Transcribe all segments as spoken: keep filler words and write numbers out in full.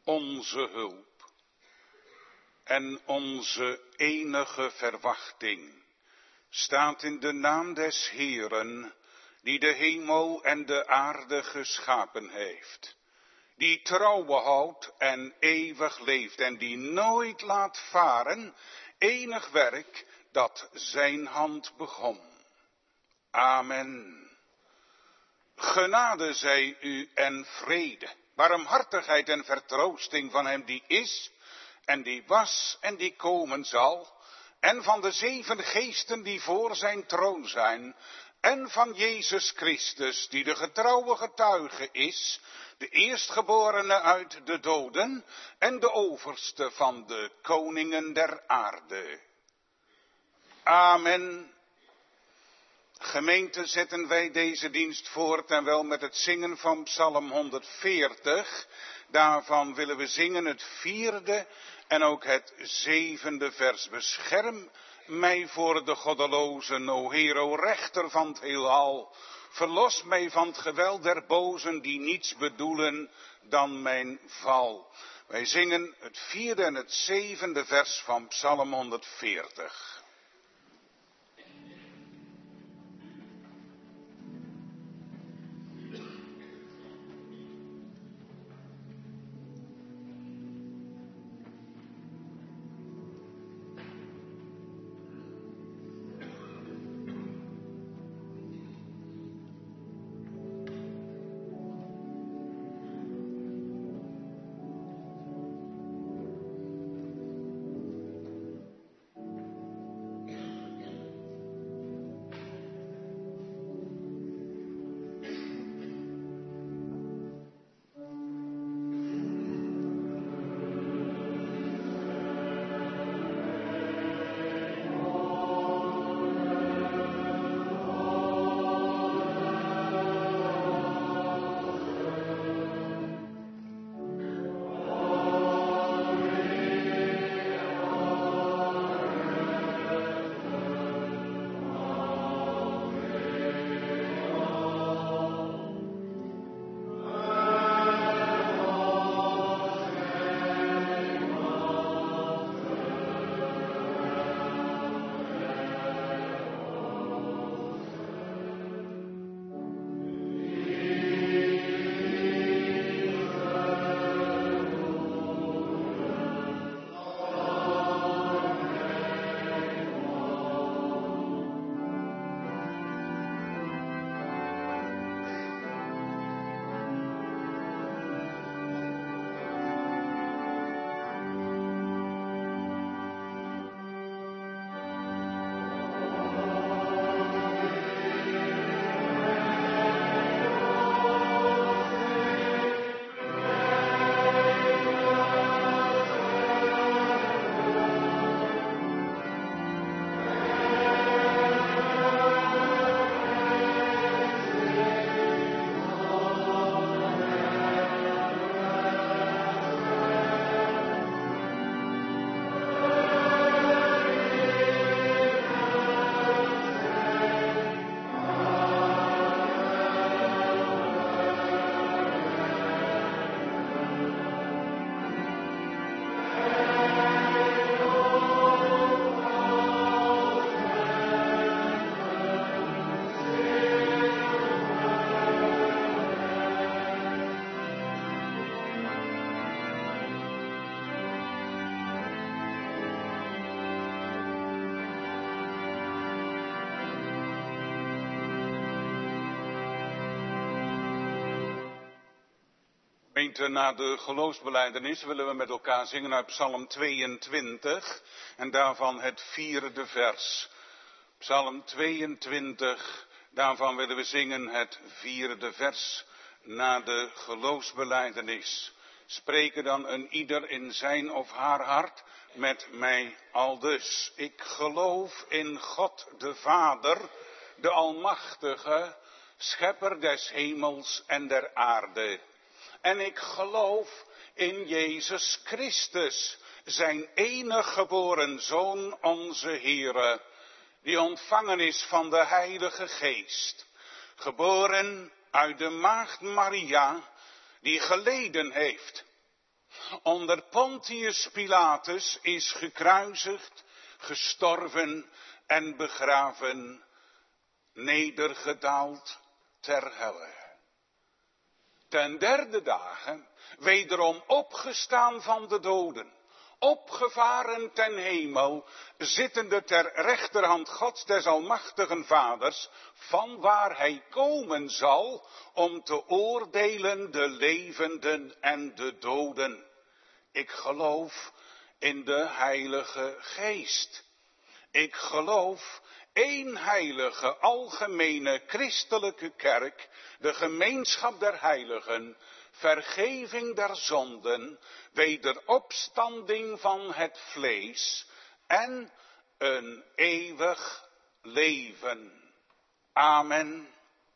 onze hulp en onze enige verwachting staat in de naam des Heeren, die de hemel en de aarde geschapen heeft, die trouwe houdt en eeuwig leeft en die nooit laat varen enig werk dat zijn hand begon. Amen. Genade zij u en vrede, barmhartigheid en vertroosting van hem die is en die was en die komen zal, en van de zeven geesten die voor zijn troon zijn, en van Jezus Christus, die de getrouwe getuige is, de eerstgeborene uit de doden en de overste van de koningen der aarde. Amen. Gemeente, zetten wij deze dienst voort en wel met het zingen van Psalm honderdveertig. Daarvan willen we zingen het vierde en ook het zevende vers. Bescherm mij voor de goddelozen, o Heer, o rechter van het heelal. Verlos mij van het geweld der bozen die niets bedoelen dan mijn val. Wij zingen het vierde en het zevende vers van Psalm honderdveertig. Gemeente, na de geloofsbelijdenis willen we met elkaar zingen uit Psalm tweeëntwintig en daarvan het vierde vers. Psalm tweeëntwintig, daarvan willen we zingen het vierde vers na de geloofsbelijdenis. Spreken dan een ieder in zijn of haar hart met mij aldus. Ik geloof in God de Vader, de Almachtige, Schepper des hemels en der aarde. En ik geloof in Jezus Christus, zijn enige geboren Zoon, onze Heere, die ontvangen is van de Heilige Geest, geboren uit de maagd Maria, die geleden heeft, onder Pontius Pilatus is gekruisigd, gestorven en begraven, nedergedaald ter helle. Ten derde dagen wederom opgestaan van de doden, opgevaren ten hemel, zittende ter rechterhand Gods des almachtigen Vaders, van waar hij komen zal om te oordelen de levenden en de doden. Ik geloof in de Heilige Geest. Ik geloof één heilige, algemene, christelijke kerk, de gemeenschap der heiligen, vergeving der zonden, wederopstanding van het vlees en een eeuwig leven. Amen.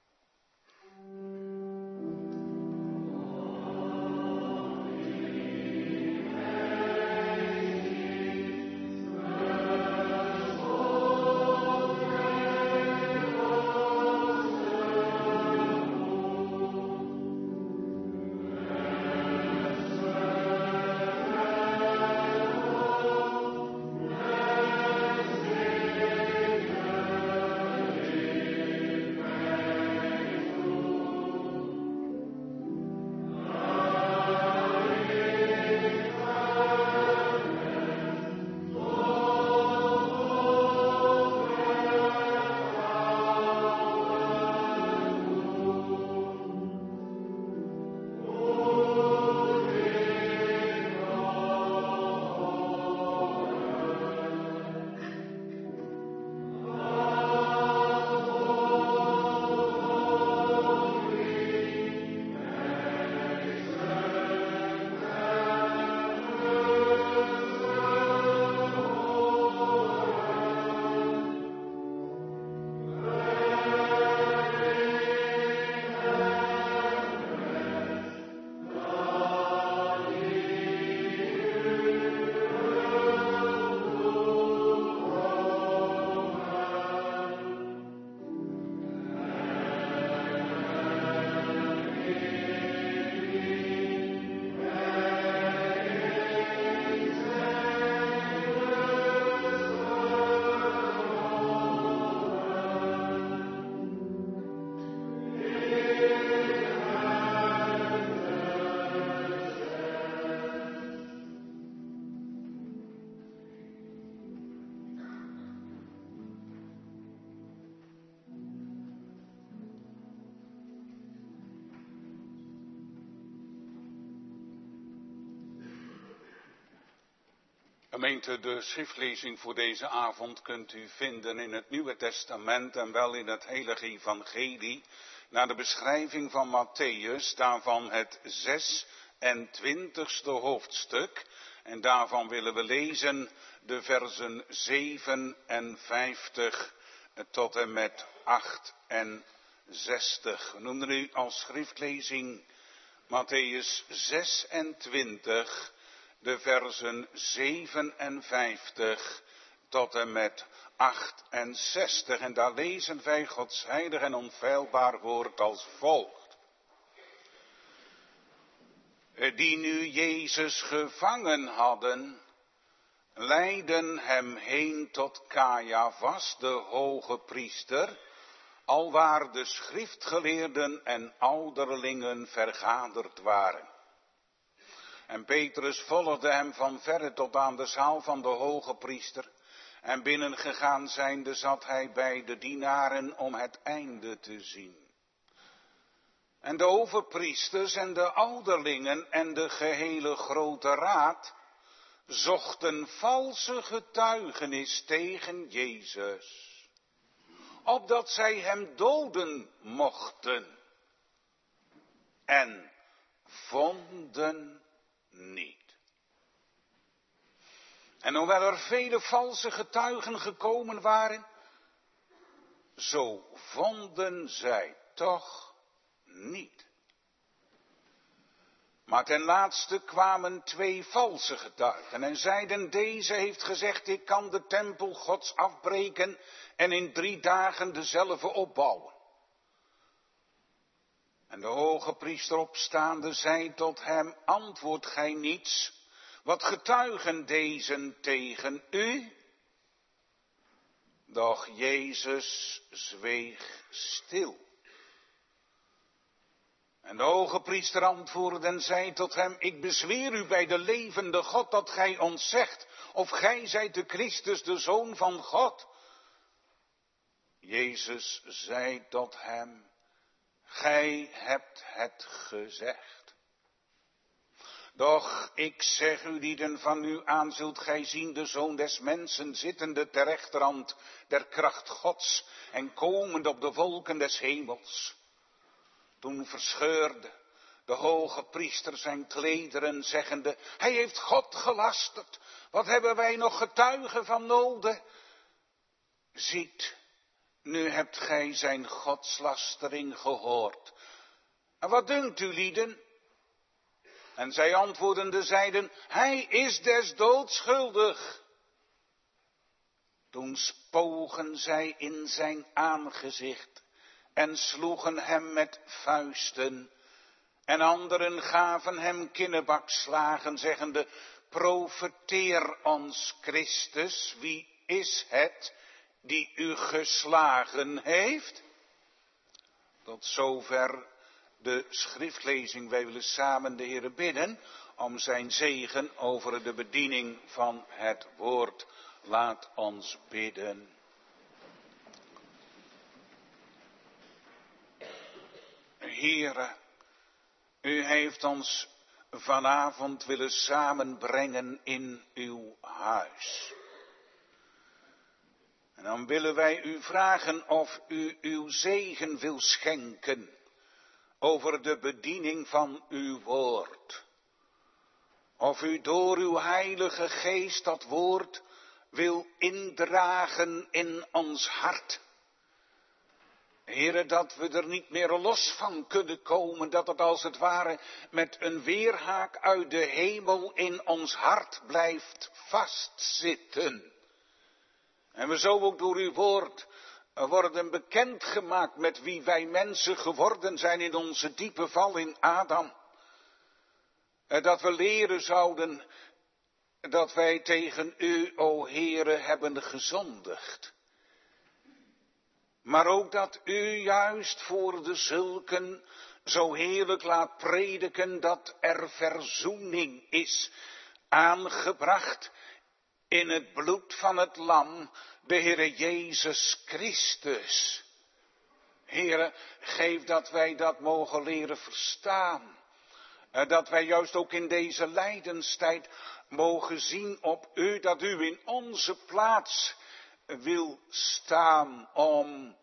Gemeente, de schriftlezing voor deze avond kunt u vinden in het Nieuwe Testament en wel in het Heilige Evangelie, naar de beschrijving van Matthäus, daarvan het zesentwintigste hoofdstuk. En daarvan willen we lezen de versen zevenenvijftig tot en met achtenzestig. We noemen u als schriftlezing Matthäus zesentwintig, de versen zevenenvijftig tot en met achtenzestig. En daar lezen wij Gods heilig en onfeilbaar woord als volgt. Die nu Jezus gevangen hadden, leidden hem heen tot Caiaphas, de hoge priester, alwaar de schriftgeleerden en ouderlingen vergaderd waren. En Petrus volgde hem van verre tot aan de zaal van de hoge priester. En binnengegaan zijnde zat hij bij de dienaren om het einde te zien. En de overpriesters en de ouderlingen en de gehele grote raad zochten valse getuigenis tegen Jezus, opdat zij hem doden mochten. En vonden niet. En hoewel er vele valse getuigen gekomen waren, zo vonden zij toch niet. Maar ten laatste kwamen twee valse getuigen en zeiden: deze heeft gezegd, ik kan de tempel Gods afbreken en in drie dagen dezelfde opbouwen. En de hoge priester opstaande zei tot hem, antwoordt gij niets? Wat getuigen deze tegen u? Doch Jezus zweeg stil. En de hoge priester antwoordde en zei tot hem, ik bezweer u bij de levende God dat gij ons zegt, of gij zijt de Christus, de Zoon van God. Jezus zei tot hem, gij hebt het gezegd. Doch ik zeg u lieden, van nu aan zult gij zien de Zoon des Mensen zittende ter rechterhand der kracht Gods en komend op de wolken des hemels. Toen verscheurde de hoge priester zijn klederen, zeggende, hij heeft God gelasterd. Wat hebben wij nog getuigen van noden? Ziet, nu hebt gij zijn godslastering gehoord. En wat dunkt u, lieden? En zij antwoordende zeiden, hij is des doods schuldig. Toen spogen zij in zijn aangezicht en sloegen hem met vuisten. En anderen gaven hem kinnebakslagen, zeggende, profeteer ons, Christus, wie is het die u geslagen heeft? Tot zover de schriftlezing. Wij willen samen de Heere bidden om zijn zegen over de bediening van het woord. Laat ons bidden. Heere, u heeft ons vanavond willen samenbrengen in uw huis. En dan willen wij u vragen of u uw zegen wil schenken over de bediening van uw woord. Of u door uw heilige geest dat woord wil indragen in ons hart. Heere, dat we er niet meer los van kunnen komen, dat het als het ware met een weerhaak uit de hemel in ons hart blijft vastzitten. En we zo ook door uw woord worden bekendgemaakt met wie wij mensen geworden zijn in onze diepe val in Adam. Dat we leren zouden dat wij tegen u, o Heere, hebben gezondigd. Maar ook dat u juist voor de zulken zo heerlijk laat prediken dat er verzoening is aangebracht in het bloed van het lam, de Heere Jezus Christus. Heere, geef dat wij dat mogen leren verstaan. Dat wij juist ook in deze lijdenstijd mogen zien op u, dat u in onze plaats wil staan om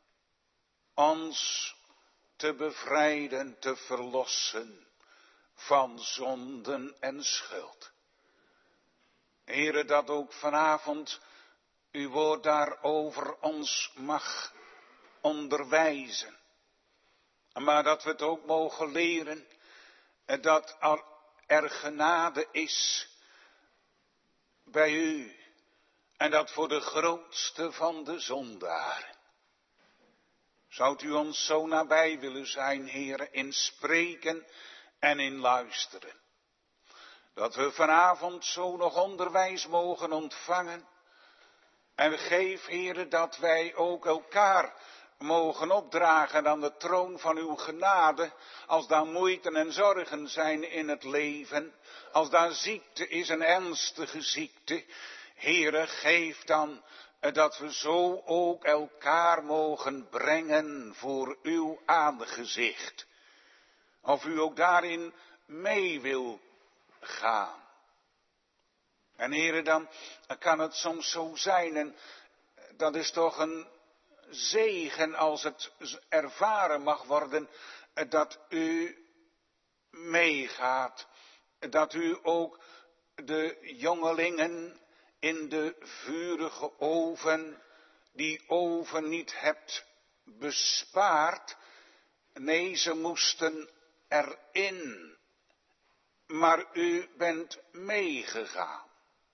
ons te bevrijden, te verlossen van zonden en schuld. Heere, dat ook vanavond uw woord daarover ons mag onderwijzen. Maar dat we het ook mogen leren dat er genade is bij u. En dat voor de grootste van de zondaren. Zoudt u ons zo nabij willen zijn, Heere, in spreken en in luisteren. Dat we vanavond zo nog onderwijs mogen ontvangen. En geef, Heere, dat wij ook elkaar mogen opdragen aan de troon van uw genade. Als daar moeite en zorgen zijn in het leven. Als daar ziekte is, een ernstige ziekte. Heere, geef dan dat we zo ook elkaar mogen brengen voor uw aangezicht. Of u ook daarin mee wil gaan. En Heere, dan kan het soms zo zijn, en dat is toch een zegen als het ervaren mag worden, dat u meegaat. Dat u ook de jongelingen in de vurige oven, die oven niet hebt bespaard. Nee, ze moesten erin. Maar u bent meegegaan.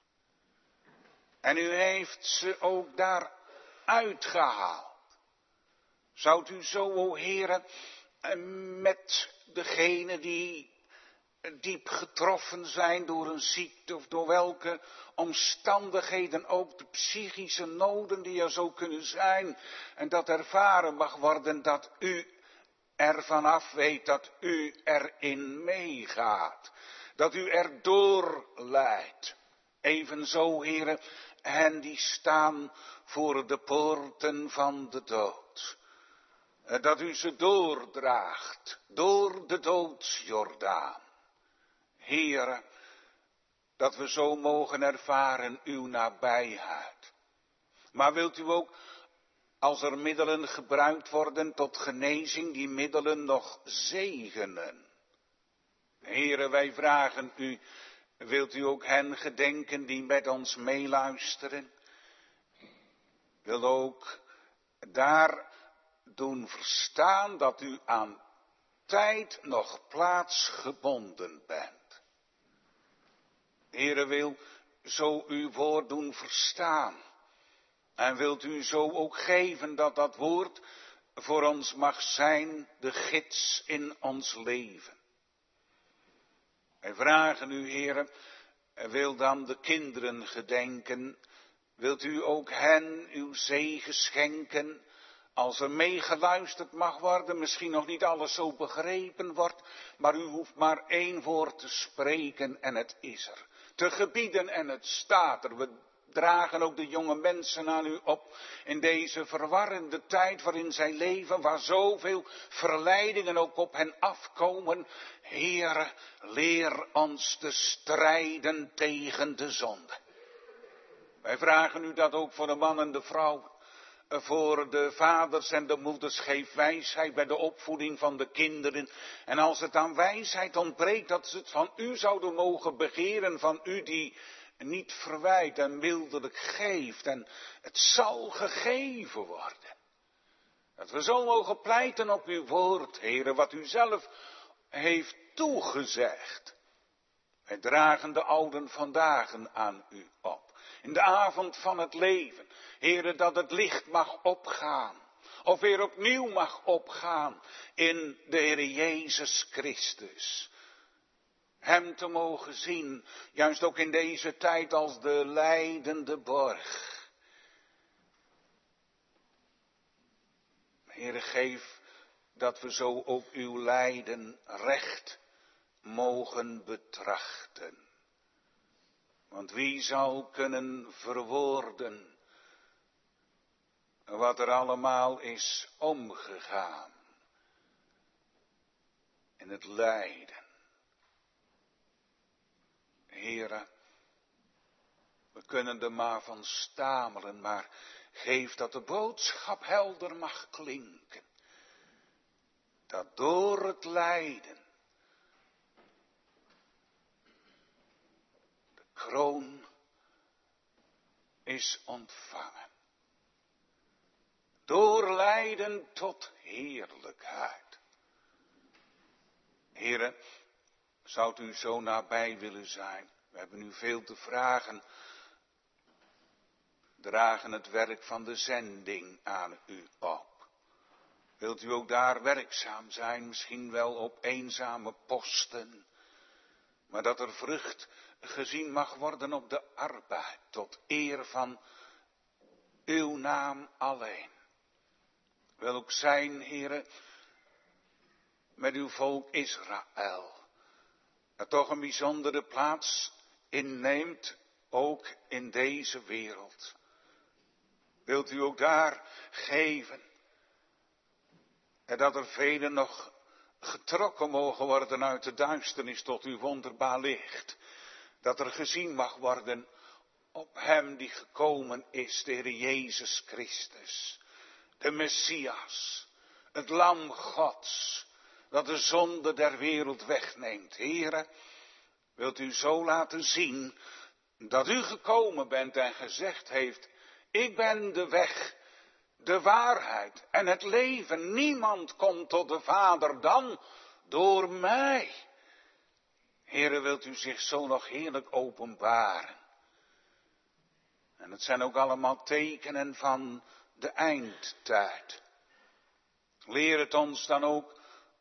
En u heeft ze ook daar uitgehaald. Zoudt u zo, o Heere, met degenen die diep getroffen zijn door een ziekte of door welke omstandigheden ook, de psychische noden die er zo kunnen zijn. En dat ervaren mag worden dat u er vanaf weet, dat u erin meegaat. Dat u erdoor leidt. Evenzo, heren, hen die staan voor de poorten van de dood. Dat u ze doordraagt, door de doodsjordaan. Heere, dat we zo mogen ervaren uw nabijheid. Maar wilt u ook, als er middelen gebruikt worden tot genezing, die middelen nog zegenen? Heere, wij vragen u, wilt u ook hen gedenken die met ons meeluisteren? Wil ook daar doen verstaan dat u aan tijd nog plaatsgebonden bent. Heere, wil zo uw woord doen verstaan. En wilt u zo ook geven dat dat woord voor ons mag zijn, de gids in ons leven. Wij vragen u, Heere, wil dan de kinderen gedenken. Wilt u ook hen uw zegen schenken. Als er meegeluisterd mag worden, misschien nog niet alles zo begrepen wordt, maar u hoeft maar één woord te spreken en het is er. Te gebieden en het staat er. We dragen ook de jonge mensen aan u op in deze verwarrende tijd waarin zij leven, waar zoveel verleidingen ook op hen afkomen. Heere, leer ons te strijden tegen de zonde. Wij vragen u dat ook voor de man en de vrouw. Voor de vaders en de moeders, geef wijsheid bij de opvoeding van de kinderen. En als het aan wijsheid ontbreekt, dat ze het van u zouden mogen begeren, van u die niet verwijt en mildelijk geeft. En het zal gegeven worden. Dat we zo mogen pleiten op uw woord, Heere, wat u zelf heeft toegezegd. Wij dragen de ouden vandaag aan u op. In de avond van het leven. Heere, dat het licht mag opgaan. Of weer opnieuw mag opgaan in de Heer Jezus Christus. Hem te mogen zien, juist ook in deze tijd als de lijdende borg. Heere, geef dat we zo ook uw lijden recht mogen betrachten. Want wie zal kunnen verwoorden wat er allemaal is omgegaan in het lijden. Heere, we kunnen er maar van stamelen, maar geef dat de boodschap helder mag klinken. Dat door het lijden de kroon is ontvangen. Door lijden tot heerlijkheid. Heere, zou u zo nabij willen zijn? We hebben u veel te vragen. Dragen het werk van de zending aan u op. Wilt u ook daar werkzaam zijn? Misschien wel op eenzame posten. Maar dat er vrucht gezien mag worden op de arbeid. Tot eer van uw naam alleen. Wil ook zijn, Heere, met uw volk Israël. Dat toch een bijzondere plaats inneemt, ook in deze wereld. Wilt u ook daar geven. En dat er velen nog getrokken mogen worden uit de duisternis tot uw wonderbaar licht. Dat er gezien mag worden op hem die gekomen is, de Heer Jezus Christus. De Messias, het lam Gods, dat de zonde der wereld wegneemt. Heere, wilt u zo laten zien dat u gekomen bent en gezegd heeft, ik ben de weg, de waarheid en het leven. Niemand komt tot de Vader dan door mij. Heere, wilt u zich zo nog heerlijk openbaren. En het zijn ook allemaal tekenen van de eindtijd. Leer het ons dan ook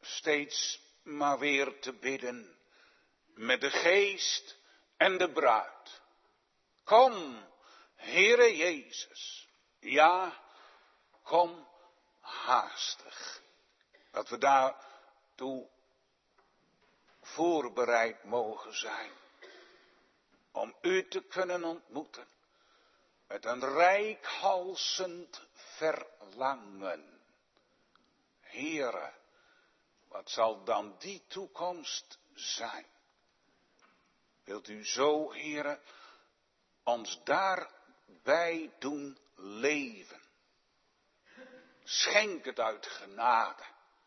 steeds maar weer te bidden met de geest en de bruid. Kom, Heere Jezus, ja, kom haastig. Dat we daartoe voorbereid mogen zijn om u te kunnen ontmoeten met een reikhalzend verlangen. Heere, wat zal dan die toekomst zijn? Wilt u zo, Heere, ons daarbij doen leven? Schenk het uit genade,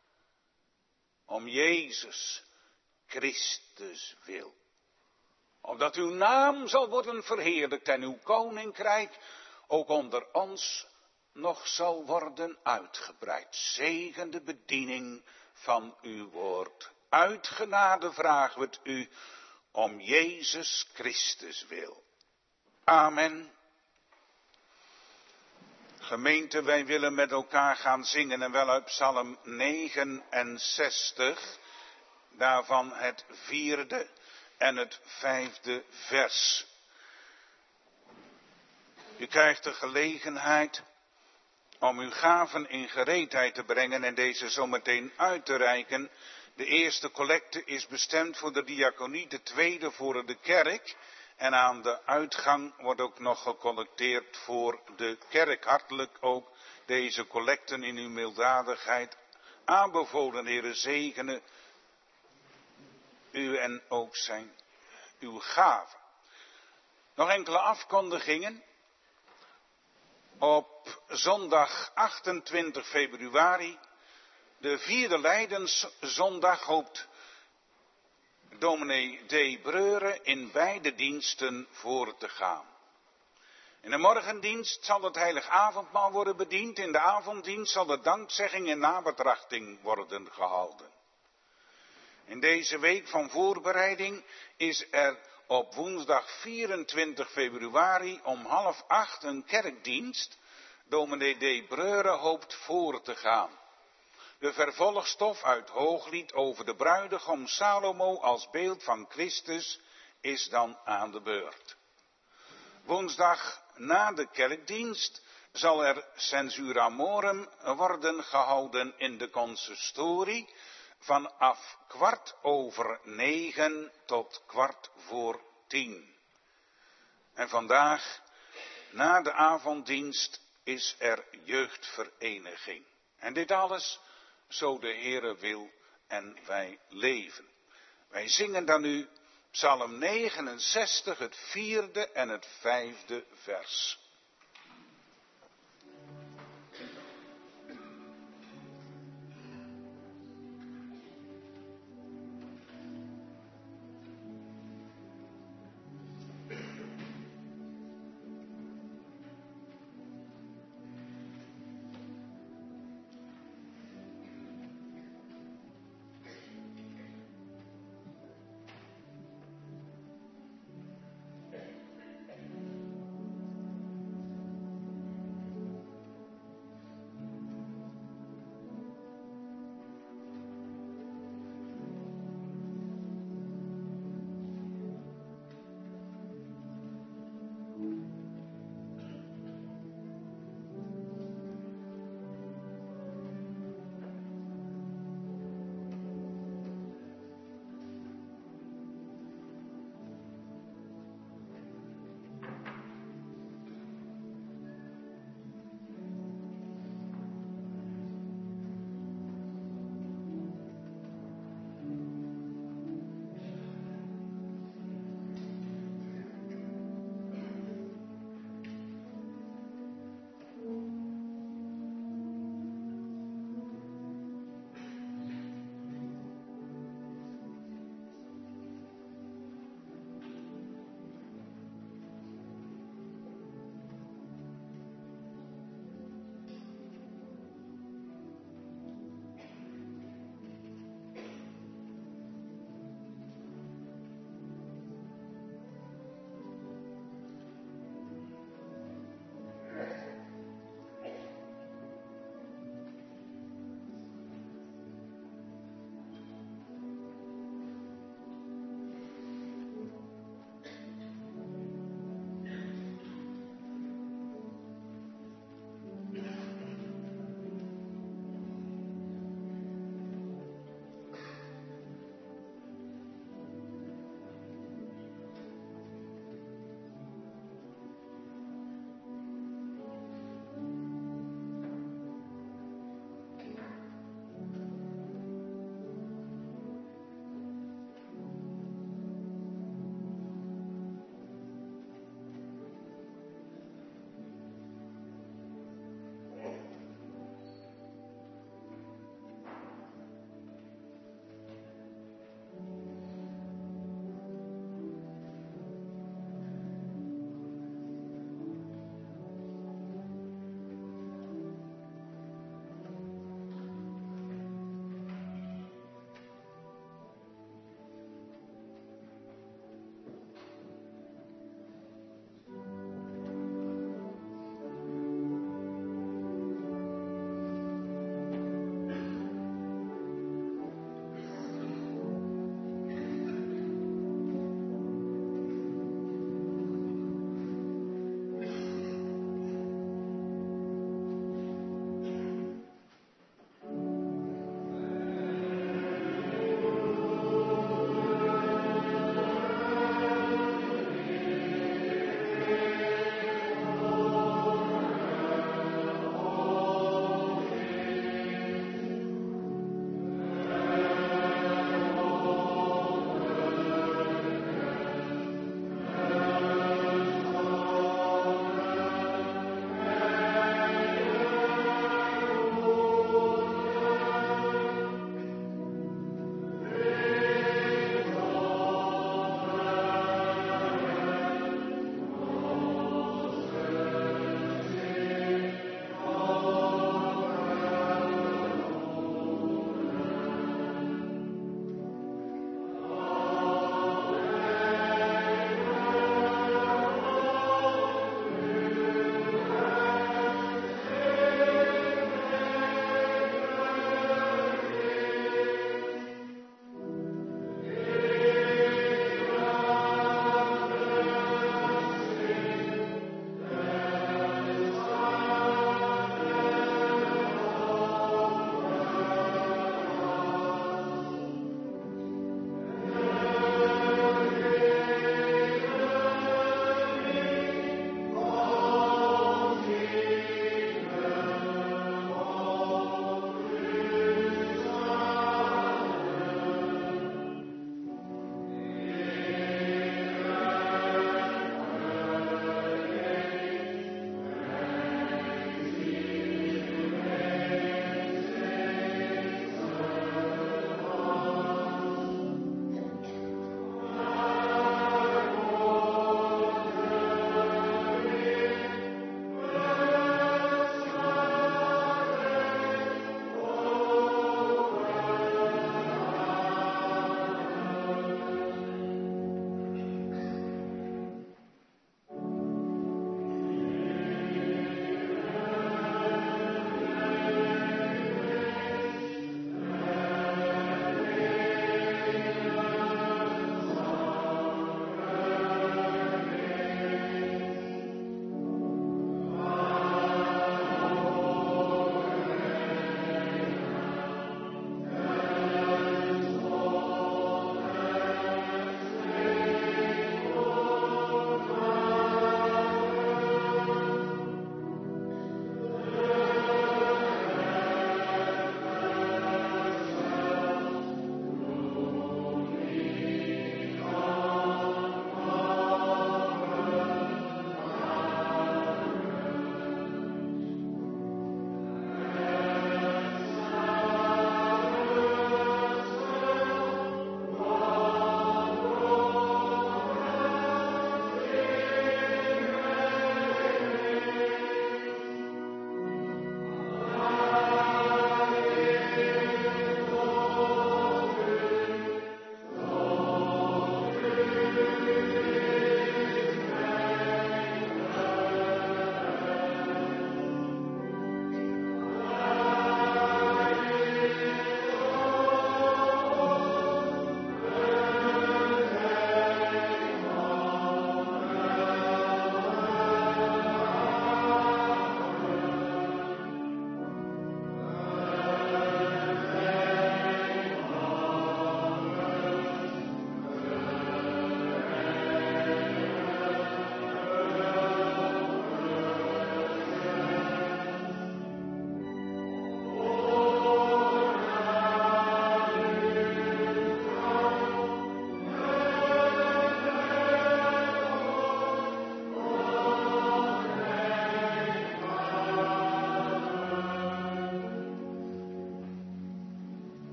om Jezus Christus wil. Opdat uw naam zal worden verheerlijkt en uw koninkrijk ook onder ons nog zal worden uitgebreid. Zegen de bediening van uw woord. Uit genade vragen we het u om Jezus Christus wil. Amen. Gemeente, wij willen met elkaar gaan zingen en wel uit Psalm negenenzestig, daarvan het vierde en het vijfde vers. U krijgt de gelegenheid om uw gaven in gereedheid te brengen en deze zometeen uit te reiken. De eerste collecte is bestemd voor de diaconie, de tweede voor de kerk. En aan de uitgang wordt ook nog gecollecteerd voor de kerk. Hartelijk ook deze collecten in uw milddadigheid aanbevolen, Heere, zegenen u en ook zijn uw gaven. Nog enkele afkondigingen. Op zondag achtentwintig februari, de vierde Lijdenszondag, hoopt dominee D. Breuren in beide diensten voor te gaan. In de morgendienst zal het heilig avondmaal worden bediend. In de avonddienst zal de dankzegging en nabetrachting worden gehouden. In deze week van voorbereiding is er op woensdag vierentwintig februari om half acht een kerkdienst. Dominee D. Breuren hoopt voor te gaan. De vervolgstof uit Hooglied over de bruidegom Salomo als beeld van Christus is dan aan de beurt. Woensdag na de kerkdienst zal er censura morum worden gehouden in de consistorie vanaf kwart over negen tot kwart voor tien. En vandaag, na de avonddienst, is er jeugdvereniging. En dit alles, zo de Heere wil en wij leven. Wij zingen dan nu Psalm negenenzestig, het vierde en het vijfde vers.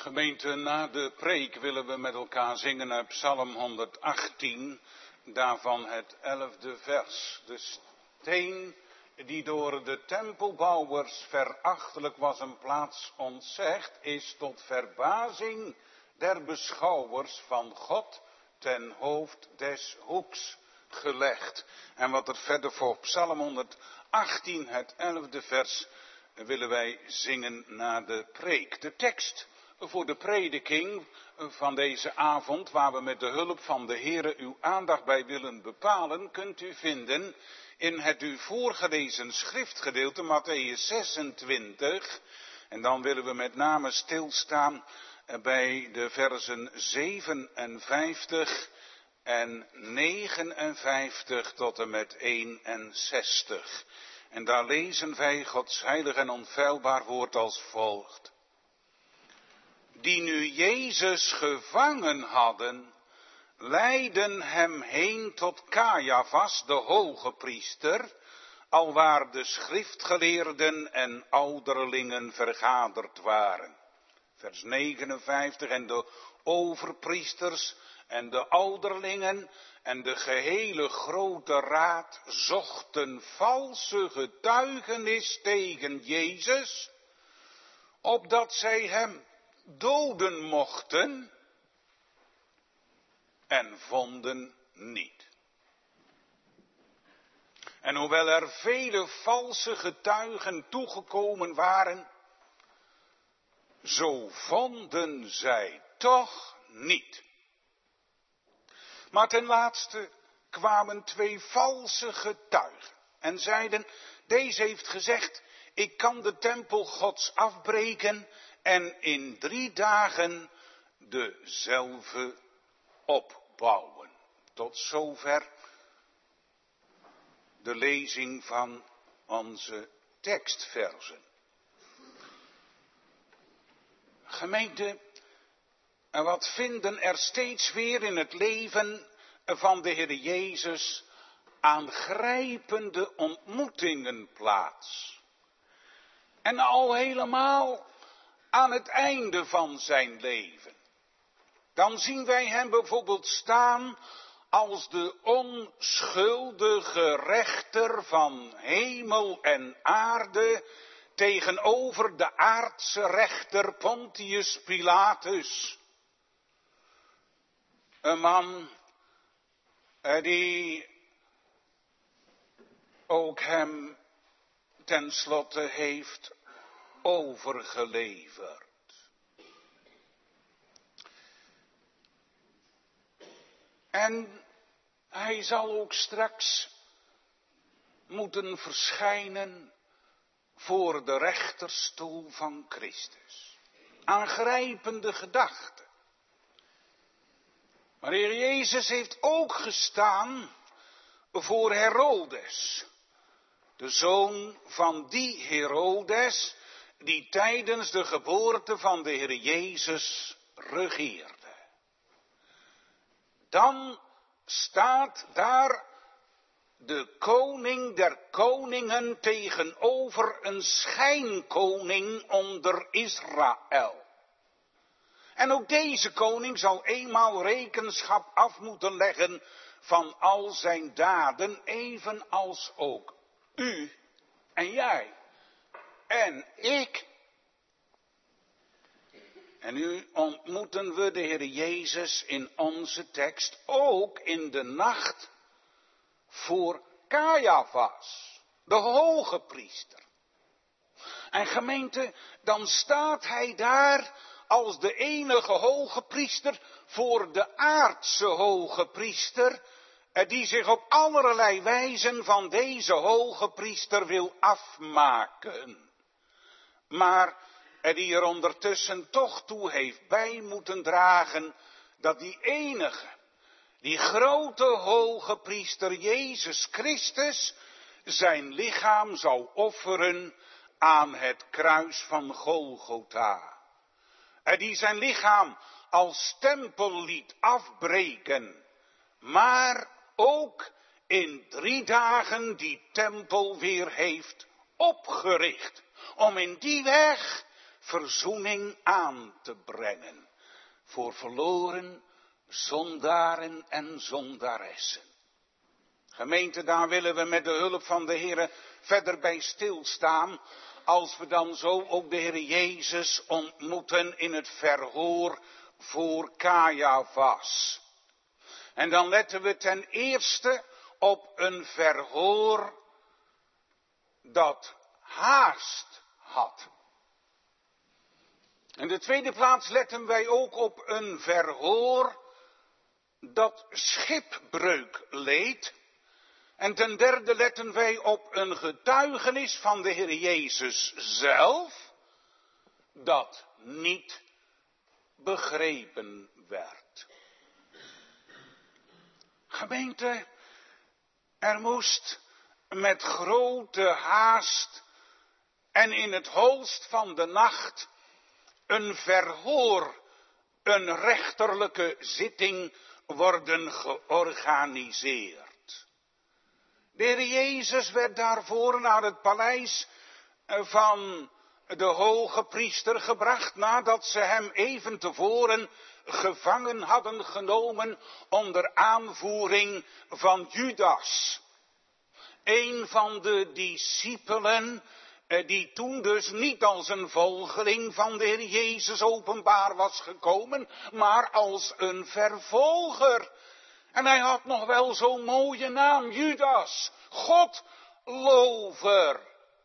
Gemeente, na de preek willen we met elkaar zingen uit Psalm honderdachttien, daarvan het elfde vers. De steen die door de tempelbouwers verachtelijk was een plaats ontzegd, is tot verbazing der beschouwers van God ten hoofd des hoeks gelegd. En wat er verder voor Psalm honderdachttien, het elfde vers, willen wij zingen na de preek. De tekst voor de prediking van deze avond, waar we met de hulp van de Heere uw aandacht bij willen bepalen, kunt u vinden in het u voorgelezen schriftgedeelte Mattheüs zesentwintig. En dan willen we met name stilstaan bij de versen zevenenvijftig en negenenvijftig tot en met eenenzestig. En daar lezen wij Gods heilig en onfeilbaar woord als volgt. Die nu Jezus gevangen hadden, leidden hem heen tot Caiaphas, de hoge priester, alwaar de schriftgeleerden en ouderlingen vergaderd waren. Vers negenenvijftig, en de overpriesters en de ouderlingen en de gehele grote raad zochten valse getuigenis tegen Jezus, opdat zij hem doden mochten, en vonden niet. En hoewel er vele valse getuigen toegekomen waren, zo vonden zij toch niet. Maar ten laatste kwamen twee valse getuigen en zeiden, deze heeft gezegd, ik kan de tempel Gods afbreken en in drie dagen dezelfde opbouwen. Tot zover de lezing van onze tekstversen. Gemeente, wat vinden er steeds weer in het leven van de Heer Jezus aangrijpende ontmoetingen plaats. En al helemaal aan het einde van zijn leven. Dan zien wij hem bijvoorbeeld staan als de onschuldige rechter van hemel en aarde tegenover de aardse rechter Pontius Pilatus. Een man die ook hem tenslotte heeft overgeleverd. En hij zal ook straks moeten verschijnen voor de rechterstoel van Christus. Aangrijpende gedachte. Maar de Heer Jezus heeft ook gestaan voor Herodes. De zoon van die Herodes die tijdens de geboorte van de Heer Jezus regeerde. Dan staat daar de koning der koningen tegenover een schijnkoning onder Israël. En ook deze koning zal eenmaal rekenschap af moeten leggen van al zijn daden, evenals ook u en jij en ik. En nu ontmoeten we de Heer Jezus in onze tekst ook in de nacht voor Caiaphas, de hoge priester. En gemeente, dan staat hij daar als de enige hoge priester voor de aardse hoge priester, die zich op allerlei wijzen van deze hoge priester wil afmaken. Maar die er ondertussen toch toe heeft bij moeten dragen dat die enige, die grote hoge priester Jezus Christus zijn lichaam zou offeren aan het kruis van Golgotha. En die zijn lichaam als tempel liet afbreken, maar ook in drie dagen die tempel weer heeft opgericht. Om in die weg verzoening aan te brengen voor verloren zondaren en zondaressen. Gemeente, daar willen we met de hulp van de Heer verder bij stilstaan, als we dan zo ook de Heer Jezus ontmoeten in het verhoor voor Caiaphas. En dan letten we ten eerste op een verhoor dat haast had. In de tweede plaats letten wij ook op een verhoor dat schipbreuk leed. En ten derde letten wij op een getuigenis van de Heer Jezus zelf, dat niet begrepen werd. Gemeente, er moest met grote haast en in het holst van de nacht een verhoor, een rechterlijke zitting worden georganiseerd. De Heer Jezus werd daarvoor naar het paleis van de hoge priester gebracht, nadat ze hem even tevoren gevangen hadden genomen onder aanvoering van Judas. Een van de discipelen die toen dus niet als een volgeling van de Heer Jezus openbaar was gekomen, maar als een vervolger. En hij had nog wel zo'n mooie naam, Judas, Godlover.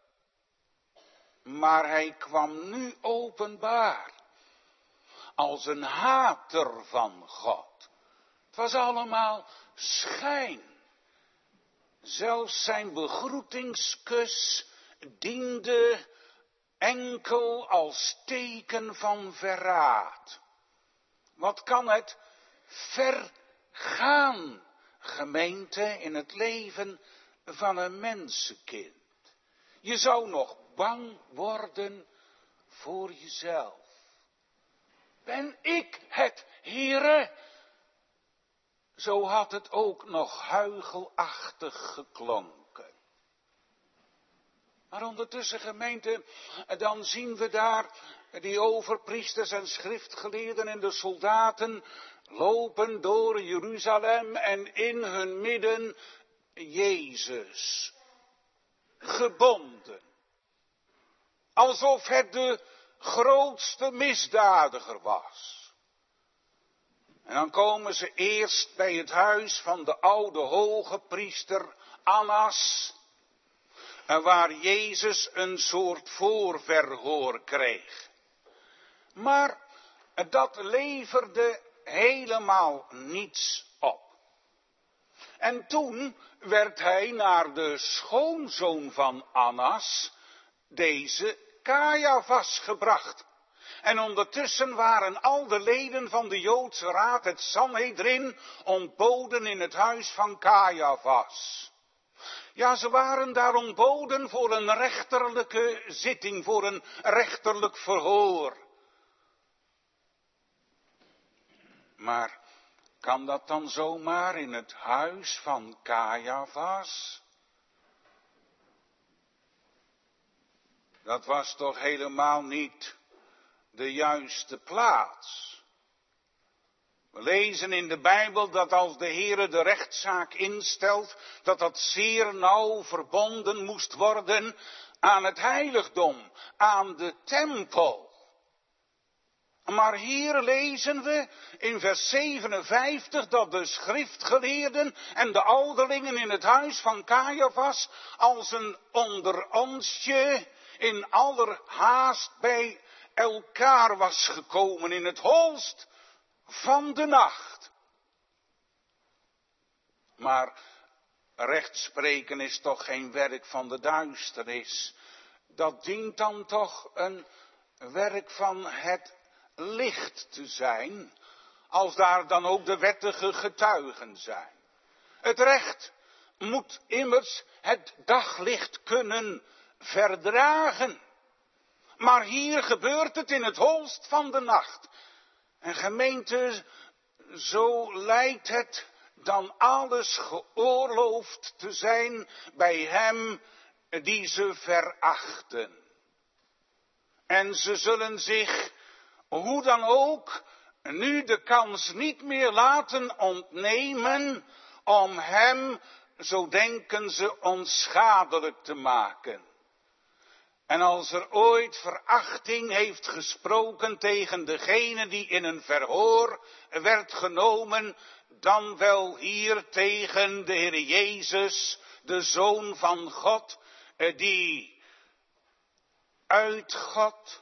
Maar hij kwam nu openbaar als een hater van God. Het was allemaal schijn. Zelfs zijn begroetingskus diende enkel als teken van verraad. Wat kan het vergaan, gemeente, in het leven van een mensenkind? Je zou nog bang worden voor jezelf. Ben ik het, Heere? Zo had het ook nog huichelachtig geklonken. Maar ondertussen, gemeente, dan zien we daar die overpriesters en schriftgeleerden en de soldaten lopen door Jeruzalem en in hun midden Jezus, gebonden. Alsof het de grootste misdadiger was. En dan komen ze eerst bij het huis van de oude hoge priester Annas, waar Jezus een soort voorverhoor kreeg. Maar dat leverde helemaal niets op. En toen werd hij naar de schoonzoon van Annas, deze Caiaphas, gebracht. En ondertussen waren al de leden van de Joodse raad, het Sanhedrin, ontboden in het huis van Caiaphas. Ja, ze waren daar ontboden voor een rechterlijke zitting, voor een rechterlijk verhoor. Maar kan dat dan zomaar in het huis van Caiaphas? Dat was toch helemaal niet de juiste plaats. We lezen in de Bijbel dat als de Heere de rechtszaak instelt, dat dat zeer nauw verbonden moest worden aan het heiligdom, aan de tempel. Maar hier lezen we in vers zevenenvijftig dat de schriftgeleerden en de ouderlingen in het huis van Caiaphas als een onderonsje in allerhaast bij elkaar was gekomen in het holst van de nacht. Maar rechtspreken is toch geen werk van de duisternis. Dat dient dan toch een werk van het licht te zijn, als daar dan ook de wettige getuigen zijn. Het recht moet immers het daglicht kunnen verdragen. Maar hier gebeurt het in het holst van de nacht. En gemeente, zo lijkt het dan alles geoorloofd te zijn bij hem die ze verachten. En ze zullen zich, hoe dan ook, nu de kans niet meer laten ontnemen om hem, zo denken ze, onschadelijk te maken. En als er ooit verachting heeft gesproken tegen degene die in een verhoor werd genomen, dan wel hier tegen de Heer Jezus, de Zoon van God, die uit God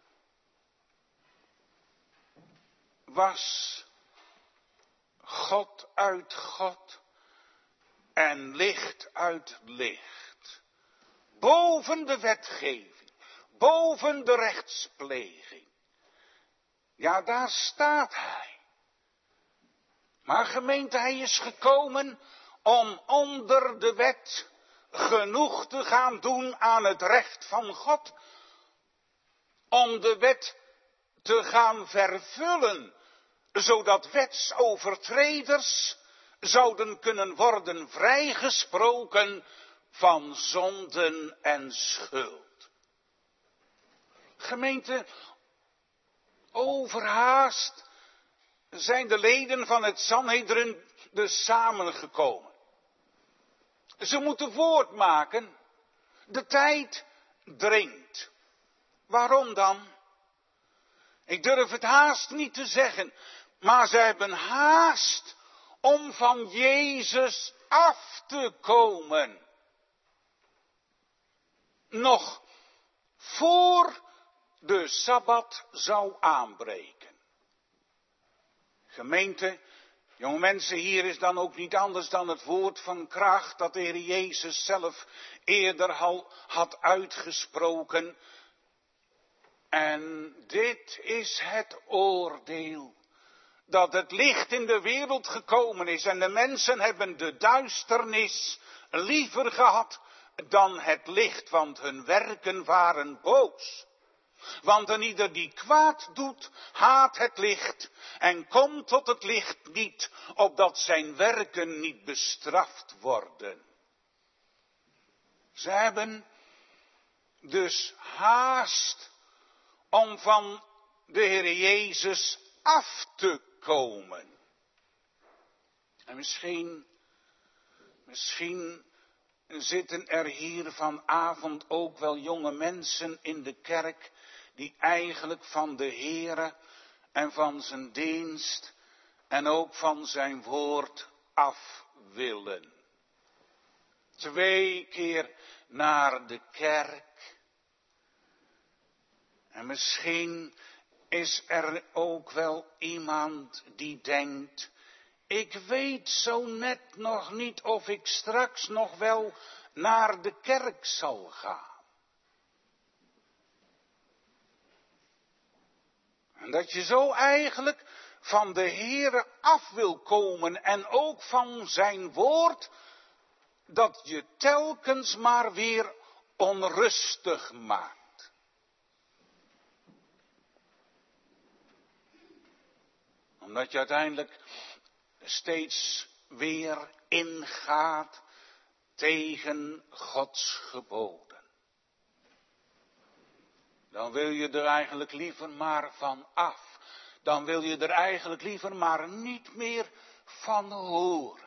was, God uit God en licht uit licht. Boven de wetgeving, boven de rechtspleging. Ja, daar staat hij. Maar gemeente, hij is gekomen om onder de wet genoeg te gaan doen aan het recht van God. Om de wet te gaan vervullen, zodat wetsovertreders zouden kunnen worden vrijgesproken van zonden en schuld. Gemeente, overhaast zijn de leden van het Sanhedrin dus samengekomen. Ze moeten voortmaken. De tijd dringt. Waarom dan? Ik durf het haast niet te zeggen, maar ze hebben haast om van Jezus af te komen. Nog voor de Sabbat zou aanbreken. Gemeente, jonge mensen, hier is dan ook niet anders dan het woord van kracht dat de Heer Jezus zelf eerder al had uitgesproken. En dit is het oordeel, dat het licht in de wereld gekomen is en de mensen hebben de duisternis liever gehad dan het licht, want hun werken waren boos. Want een ieder die kwaad doet, haat het licht en komt tot het licht niet, opdat zijn werken niet bestraft worden. Ze hebben dus haast om van de Heer Jezus af te komen. En misschien, misschien zitten er hier vanavond ook wel jonge mensen in de kerk die eigenlijk van de Heere en van zijn dienst en ook van zijn woord af willen. Twee keer naar de kerk. En misschien is er ook wel iemand die denkt, ik weet zo net nog niet of ik straks nog wel naar de kerk zal gaan. En dat je zo eigenlijk van de Heere af wil komen en ook van zijn woord, dat je telkens maar weer onrustig maakt. Omdat je uiteindelijk steeds weer ingaat tegen Gods geboden. Dan wil je er eigenlijk liever maar van af. Dan wil je er eigenlijk liever maar niet meer van horen.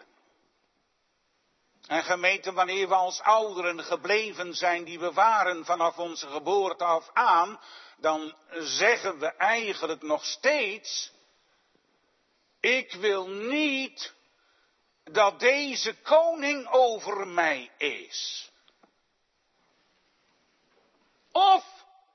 En gemeente, wanneer we als ouderen gebleven zijn die we waren vanaf onze geboorte af aan, dan zeggen we eigenlijk nog steeds, ik wil niet dat deze koning over mij is. Of,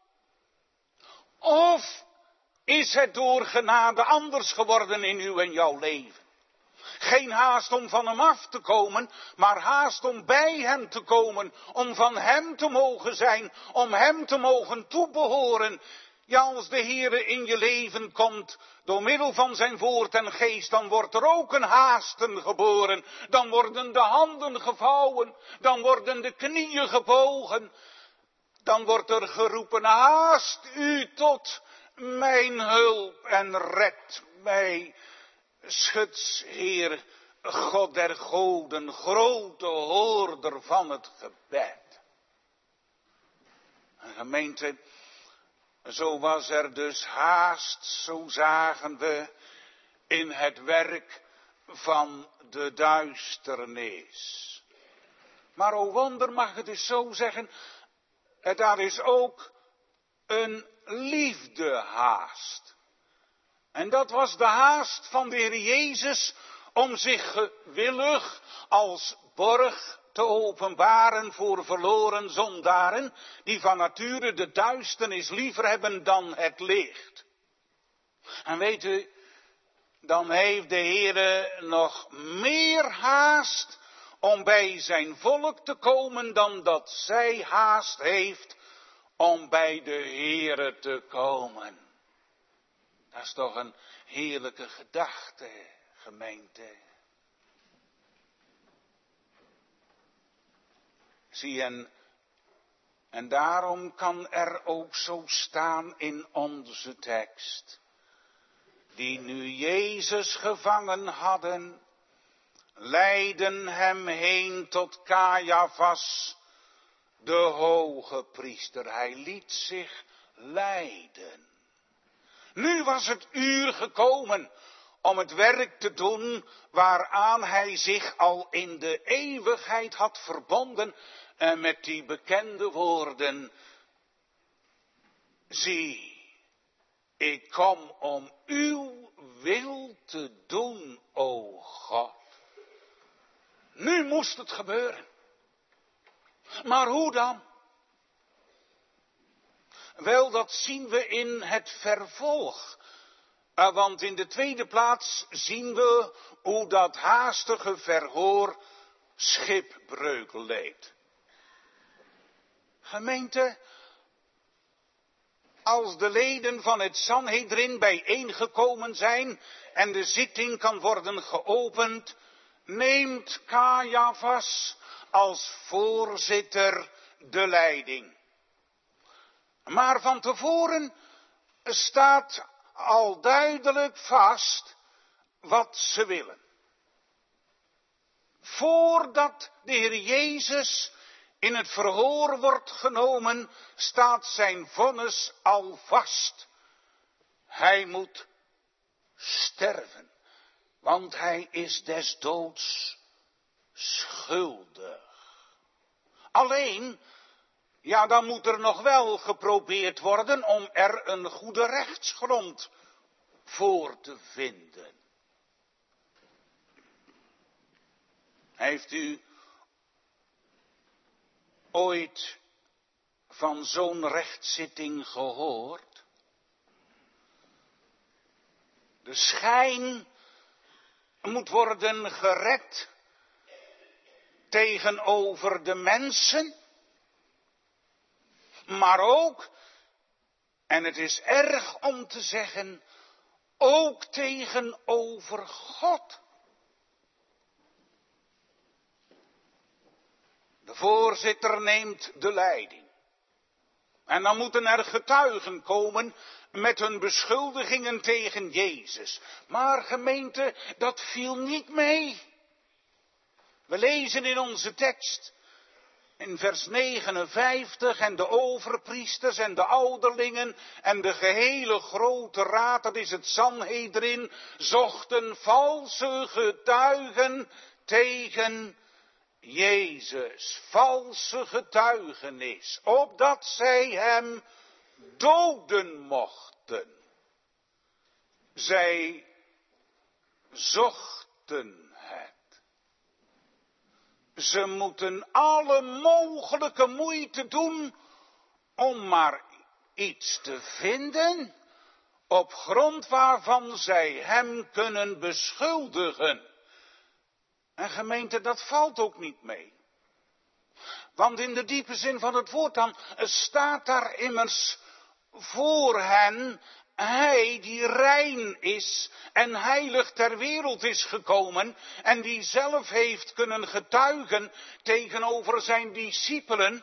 of is het door genade anders geworden in uw en jouw leven? Geen haast om van hem af te komen, maar haast om bij hem te komen, om van hem te mogen zijn, om hem te mogen toebehoren. Ja, als de Heere in je leven komt, door middel van zijn woord en geest, dan wordt er ook een haasten geboren. Dan worden de handen gevouwen, dan worden de knieën gebogen. Dan wordt er geroepen, haast u tot mijn hulp en red mij. Schutsheer, God der goden, grote hoorder van het gebed. En gemeente, Zo was er dus haast, zo zagen we, in het werk van de duisternis. Maar o wonder, mag het dus zo zeggen, daar is ook een liefdehaast. En dat was de haast van de Heer Jezus om zich gewillig als borg te openbaren voor verloren zondaren, die van nature de duisternis liever hebben dan het licht. En weet u, dan heeft de Heer nog meer haast om bij zijn volk te komen dan dat zij haast heeft om bij de Heere te komen. Dat is toch een heerlijke gedachte, gemeente. Zie, en, en daarom kan er ook zo staan in onze tekst, die nu Jezus gevangen hadden, leidden hem heen tot Caiaphas, de hoge priester. Hij liet zich leiden. Nu was het uur gekomen om het werk te doen waaraan hij zich al in de eeuwigheid had verbonden en met die bekende woorden: zie, ik kom om uw wil te doen, o God. Nu moest het gebeuren. Maar hoe dan? Wel, dat zien we in het vervolg. Want in de tweede plaats zien we hoe dat haastige verhoor schipbreuk leed. Gemeente, als de leden van het Sanhedrin bijeengekomen zijn en de zitting kan worden geopend, neemt Caiaphas als voorzitter de leiding. Maar van tevoren staat al duidelijk vast wat ze willen. Voordat de Heer Jezus in het verhoor wordt genomen, staat zijn vonnis al vast. Hij moet sterven, want hij is des doods schuldig. Alleen, ja, dan moet er nog wel geprobeerd worden om er een goede rechtsgrond voor te vinden. Heeft u ooit van zo'n rechtszitting gehoord? De schijn moet worden gered tegenover de mensen, maar ook, en het is erg om te zeggen, ook tegenover God. De voorzitter neemt de leiding. En dan moeten er getuigen komen met hun beschuldigingen tegen Jezus. Maar gemeente, dat viel niet mee. We lezen in onze tekst, in vers negenenvijftig, en de overpriesters en de ouderlingen en de gehele grote raad, dat is het Sanhedrin, zochten valse getuigen tegen Jezus. Valse getuigenis, opdat zij hem doden mochten. Zij zochten het. Ze moeten alle mogelijke moeite doen om maar iets te vinden op grond waarvan zij hem kunnen beschuldigen. En gemeente, dat valt ook niet mee. Want in de diepe zin van het woord dan staat daar immers voor hen: hij die rein is en heilig ter wereld is gekomen en die zelf heeft kunnen getuigen tegenover zijn discipelen: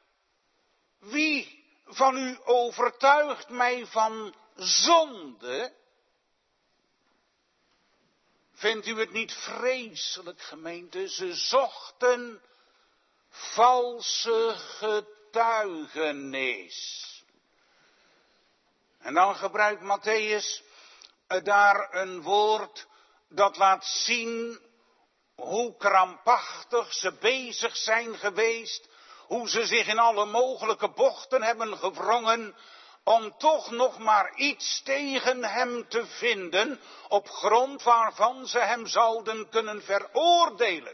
wie van u overtuigt mij van zonde? Vindt u het niet vreselijk, gemeente? Ze zochten valse getuigenis. En dan gebruikt Mattheüs daar een woord dat laat zien hoe krampachtig ze bezig zijn geweest, hoe ze zich in alle mogelijke bochten hebben gewrongen, om toch nog maar iets tegen hem te vinden, op grond waarvan ze hem zouden kunnen veroordelen.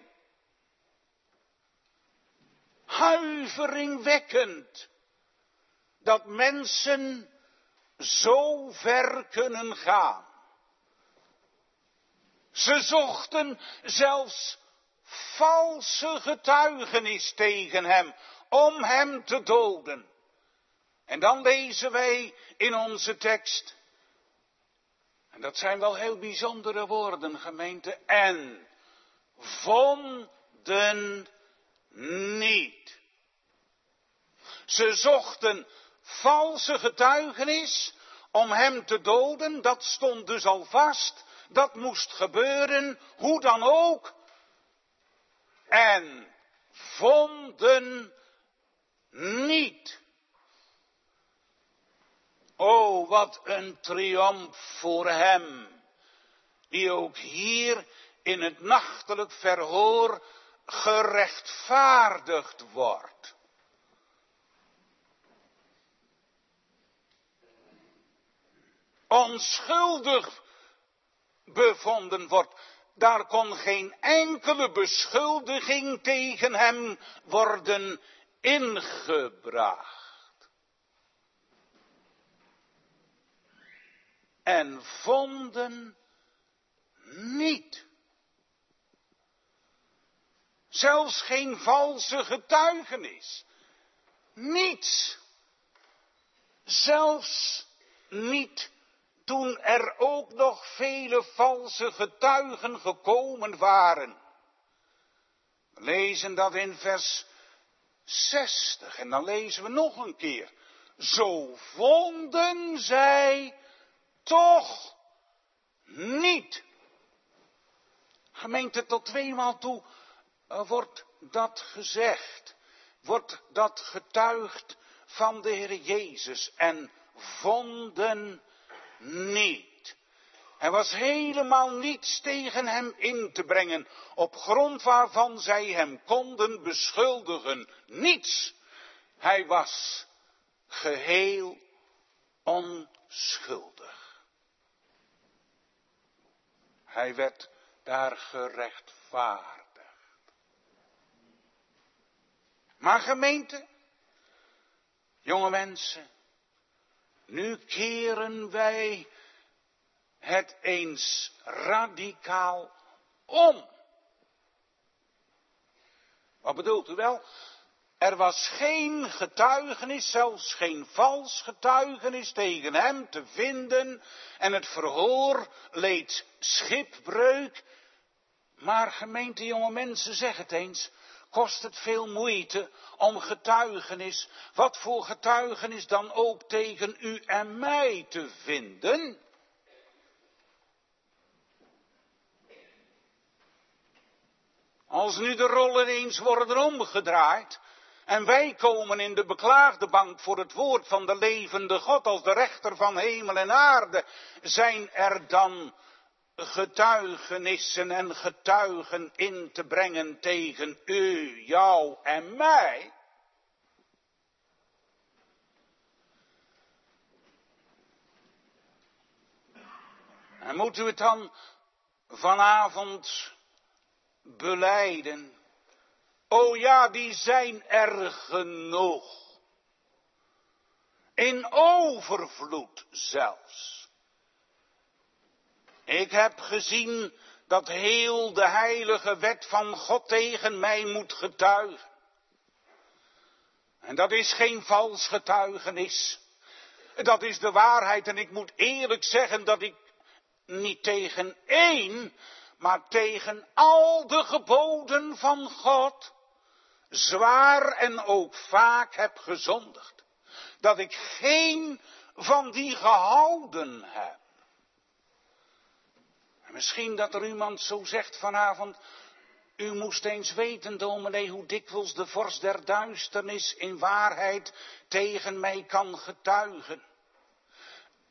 Huiveringwekkend dat mensen zo ver kunnen gaan. Ze zochten zelfs valse getuigenis tegen hem, om hem te doden. En dan lezen wij in onze tekst, en dat zijn wel heel bijzondere woorden, gemeente, en vonden niet. Ze zochten valse getuigenis om hem te doden, dat stond dus al vast, dat moest gebeuren, hoe dan ook. En vonden niet. O, wat een triomf voor hem, die ook hier in het nachtelijk verhoor gerechtvaardigd wordt. Onschuldig bevonden wordt. Daar kon geen enkele beschuldiging tegen hem worden ingebracht. En vonden niet. Zelfs geen valse getuigenis. Niets. Zelfs niet toen er ook nog vele valse getuigen gekomen waren. We lezen dat in vers zestig en dan lezen we nog een keer. Zo vonden zij toch niet. Gemeente, tot tweemaal toe uh, wordt dat gezegd. Wordt dat getuigd van de Heer Jezus. En vonden niet. Er was helemaal niets tegen hem in te brengen, op grond waarvan zij hem konden beschuldigen. Niets. Hij was geheel onschuldig. Hij werd daar gerechtvaardigd. Maar gemeente, jonge mensen, nu keren wij het eens radicaal om. Wat bedoelt u wel? Er was geen getuigenis, zelfs geen vals getuigenis tegen hem te vinden. En het verhoor leed schipbreuk. Maar gemeente, jonge mensen, zeg het eens. Kost het veel moeite om getuigenis, wat voor getuigenis dan ook, tegen u en mij te vinden? Als nu de rollen eens worden omgedraaid en wij komen in de beklaagde bank voor het woord van de levende God als de rechter van hemel en aarde, zijn er dan getuigenissen en getuigen in te brengen tegen u, jou en mij? En moet u het dan vanavond belijden? O ja, die zijn er genoeg. In overvloed zelfs. Ik heb gezien dat heel de heilige wet van God tegen mij moet getuigen. En dat is geen vals getuigenis. Dat is de waarheid. En ik moet eerlijk zeggen dat ik niet tegen één, maar tegen al de geboden van God zwaar en ook vaak heb gezondigd. Dat ik geen van die gehouden heb. Misschien dat er iemand zo zegt vanavond, u moest eens weten, dominee, hoe dikwijls de vorst der duisternis in waarheid tegen mij kan getuigen.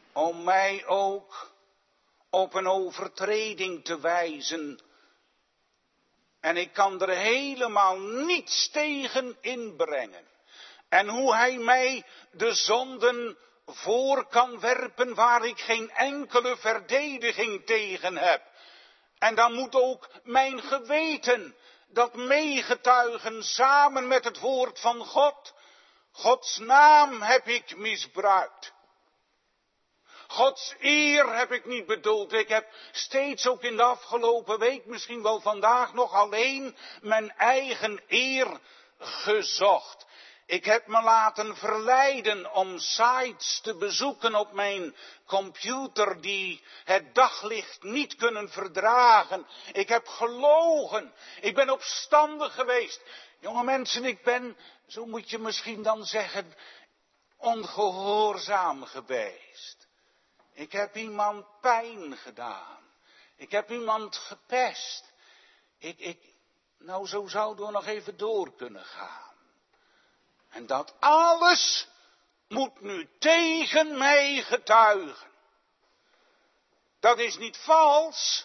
om mij ook op een overtreding te wijzen. En ik kan er helemaal niets tegen inbrengen. En hoe hij mij de zonden voor kan werpen waar ik geen enkele verdediging tegen heb. En dan moet ook mijn geweten dat meegetuigen samen met het woord van God. Gods naam heb ik misbruikt. Gods eer heb ik niet bedoeld. Ik heb steeds ook in de afgelopen week, misschien wel vandaag nog, alleen mijn eigen eer gezocht. Ik heb me laten verleiden om sites te bezoeken op mijn computer die het daglicht niet kunnen verdragen. Ik heb gelogen. Ik ben opstandig geweest. Jonge mensen, ik ben, zo moet je misschien dan zeggen, ongehoorzaam geweest. Ik heb iemand pijn gedaan. Ik heb iemand gepest. Ik, ik, nou, zo zouden we nog even door kunnen gaan. En dat alles moet nu tegen mij getuigen. Dat is niet vals.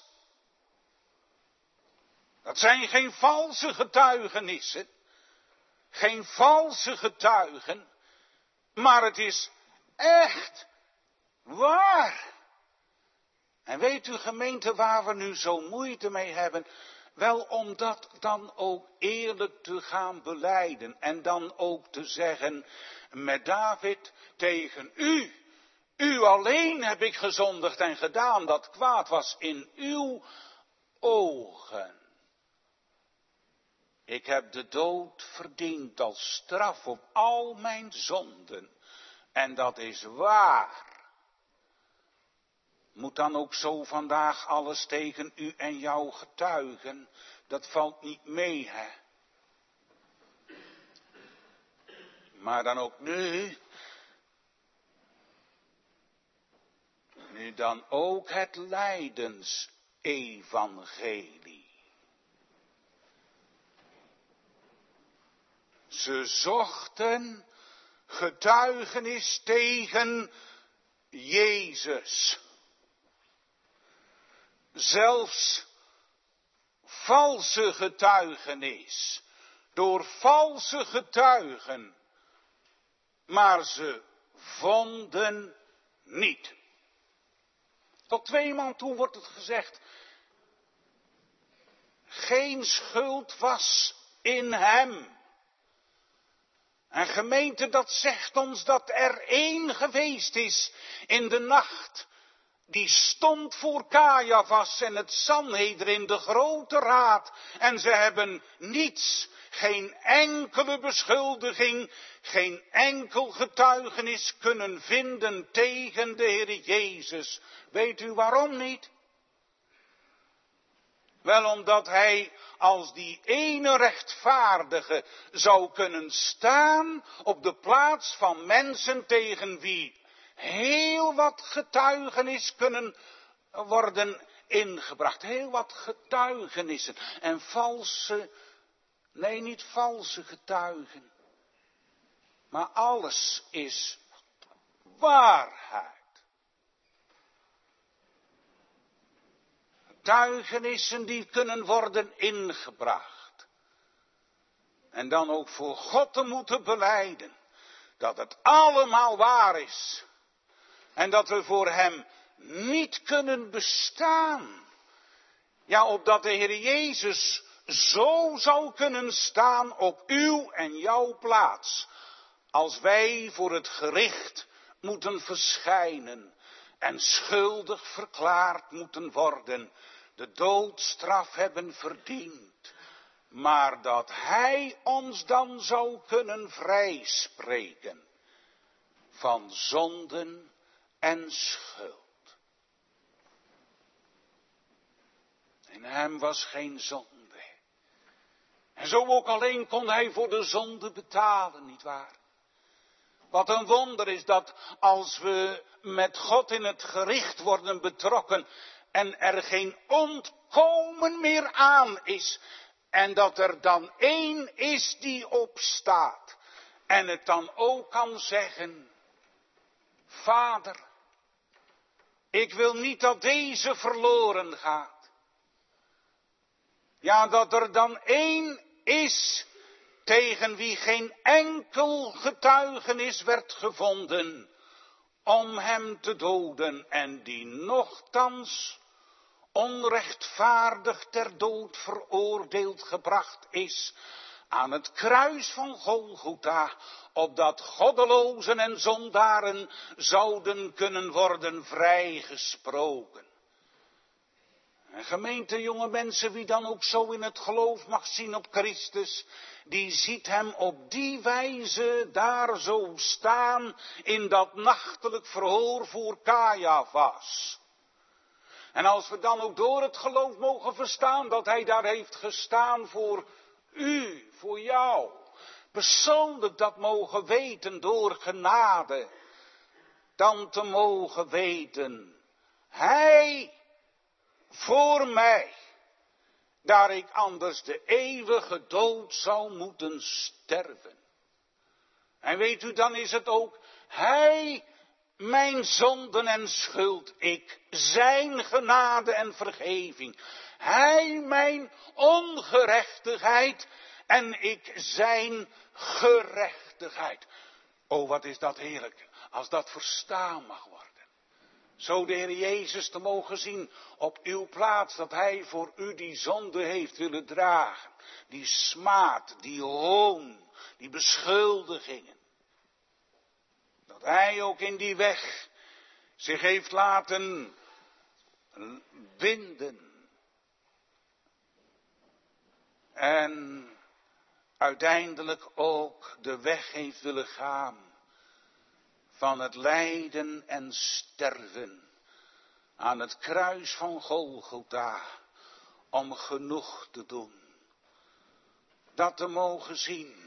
Dat zijn geen valse getuigenissen. Geen valse getuigen. Maar het is echt waar. En weet u, gemeente, waar we nu zo moeite mee hebben? Wel om dat dan ook eerlijk te gaan belijden. En dan ook te zeggen met David tegen u. U alleen heb ik gezondigd en gedaan dat kwaad was in uw ogen. Ik heb de dood verdiend als straf op al mijn zonden. En dat is waar. Moet dan ook zo vandaag alles tegen u en jou getuigen? Dat valt niet mee, hè? Maar dan ook nu. Nu dan ook het lijdensevangelie. Ze zochten getuigenis tegen Jezus. Zelfs valse getuigenis, door valse getuigen, maar ze vonden niet. Tot tweemaal toe wordt het gezegd, geen schuld was in hem. En gemeente, dat zegt ons dat er één geweest is in de nacht. Die stond voor Caiaphas en het Sanhedrin, de grote raad. En ze hebben niets, geen enkele beschuldiging, geen enkel getuigenis kunnen vinden tegen de Heer Jezus. Weet u waarom niet? Wel omdat hij als die ene rechtvaardige zou kunnen staan op de plaats van mensen tegen wie heel wat getuigenis kunnen worden ingebracht. Heel wat getuigenissen. En valse, nee niet valse getuigen. Maar alles is waarheid. Getuigenissen die kunnen worden ingebracht. En dan ook voor God te moeten belijden. Dat het allemaal waar is. En dat we voor hem niet kunnen bestaan. Ja, opdat de Heer Jezus zo zou kunnen staan op uw en jouw plaats. Als wij voor het gericht moeten verschijnen. En schuldig verklaard moeten worden. De doodstraf hebben verdiend. Maar dat hij ons dan zou kunnen vrijspreken. Van zonden en schuld. In hem was geen zonde. En zo ook alleen kon hij voor de zonde betalen, nietwaar? Wat een wonder is dat als we met God in het gericht worden betrokken en er geen ontkomen meer aan is. En dat er dan één is die opstaat en het dan ook kan zeggen, Vader, Ik wil niet dat deze verloren gaat. Ja, dat er dan één is tegen wie geen enkel getuigenis werd gevonden om hem te doden en die nochtans onrechtvaardig ter dood veroordeeld gebracht is aan het kruis van Golgotha, opdat goddelozen en zondaren zouden kunnen worden vrijgesproken. En gemeente, jonge mensen, wie dan ook zo in het geloof mag zien op Christus, die ziet hem op die wijze daar zo staan in dat nachtelijk verhoor voor Caiaphas. En als we dan ook door het geloof mogen verstaan dat hij daar heeft gestaan voor u, voor jou, persoonlijk dat mogen weten door genade, dan te mogen weten, hij voor mij, daar ik anders de eeuwige dood zou moeten sterven. En weet u, dan is het ook, hij mijn zonden en schuld, ik zijn genade en vergeving. Hij mijn ongerechtigheid en ik zijn gerechtigheid. O, wat is dat heerlijk, als dat verstaan mag worden. Zo de Heer Jezus te mogen zien op uw plaats, dat hij voor u die zonde heeft willen dragen. Die smaad, die hoon, die beschuldigingen. Dat hij ook in die weg zich heeft laten binden. En uiteindelijk ook de weg heeft willen gaan van het lijden en sterven aan het kruis van Golgotha om genoeg te doen. Dat te mogen zien.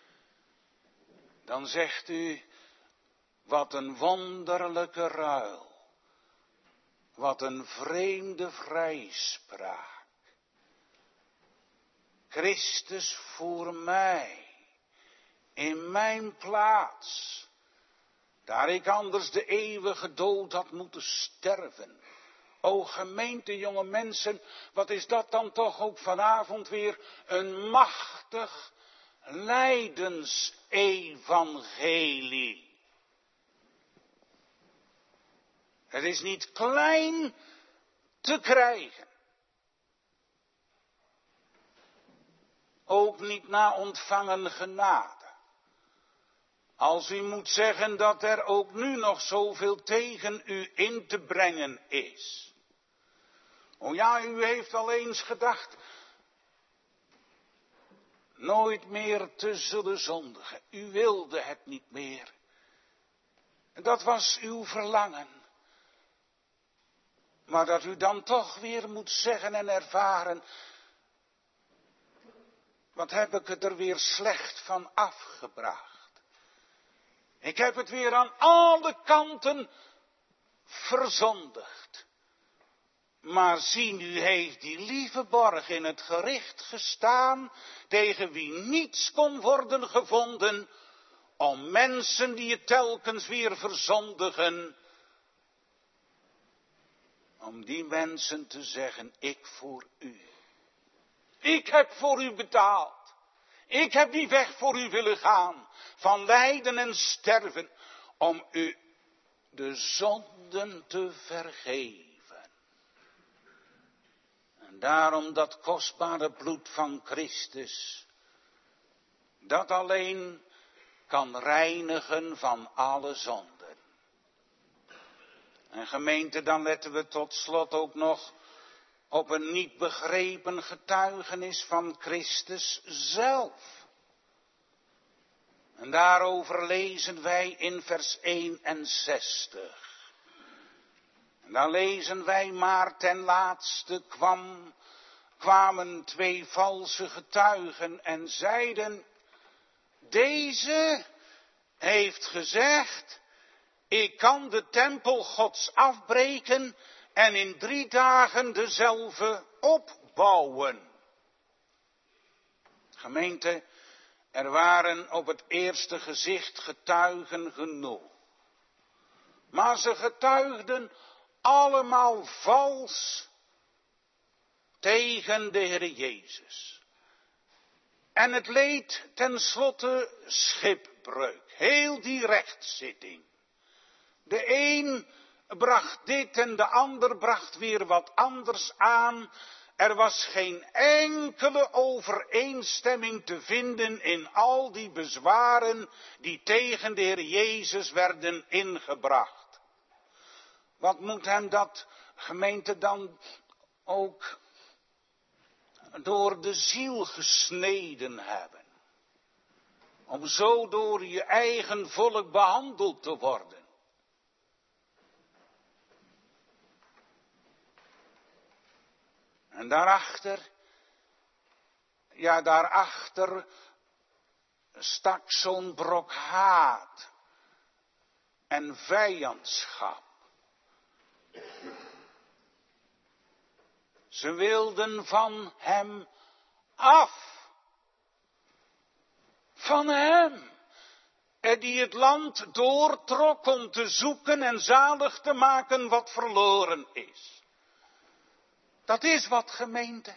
Dan zegt u, wat een wonderlijke ruil. Wat een vreemde vrijspraak. Christus voor mij, in mijn plaats, daar ik anders de eeuwige dood had moeten sterven. O gemeente, jonge mensen, wat is dat dan toch ook vanavond weer een machtig lijdensevangelie. Het is niet klein te krijgen. Ook niet na ontvangen genade. Als u moet zeggen dat er ook nu nog zoveel tegen u in te brengen is. O ja, u heeft al eens gedacht nooit meer te zullen zondigen. U wilde het niet meer. En dat was uw verlangen. Maar dat u dan toch weer moet zeggen en ervaren, wat heb ik het er weer slecht van afgebracht. Ik heb het weer aan alle kanten verzondigd. Maar zie, nu heeft die lieve borg in het gericht gestaan, tegen wie niets kon worden gevonden, om mensen die het telkens weer verzondigen, om die mensen te zeggen, ik voor u. Ik heb voor u betaald. Ik heb die weg voor u willen gaan, van lijden en sterven, om u de zonden te vergeven. En daarom dat kostbare bloed van Christus, dat alleen kan reinigen van alle zonden. En gemeente, dan letten we tot slot ook nog op een niet begrepen getuigenis van Christus zelf. En daarover lezen wij in vers eenenzestig. En dan lezen wij, maar ten laatste kwam, kwamen twee valse getuigen en zeiden, deze heeft gezegd, ik kan de tempel Gods afbreken en in drie dagen dezelfde opbouwen. Gemeente, er waren op het eerste gezicht getuigen genoeg. Maar ze getuigden allemaal vals tegen de Heer Jezus. En het leed tenslotte schipbreuk, heel die rechtszitting. De een bracht dit en de ander bracht weer wat anders aan. Er was geen enkele overeenstemming te vinden in al die bezwaren die tegen de Heer Jezus werden ingebracht. Wat moet hem dat, gemeente, dan ook door de ziel gesneden hebben? Om zo door je eigen volk behandeld te worden. En daarachter, ja daarachter stak zo'n brok haat en vijandschap. Ze wilden van hem af. Van hem. En die het land doortrok om te zoeken en zalig te maken wat verloren is. Dat is wat, gemeente.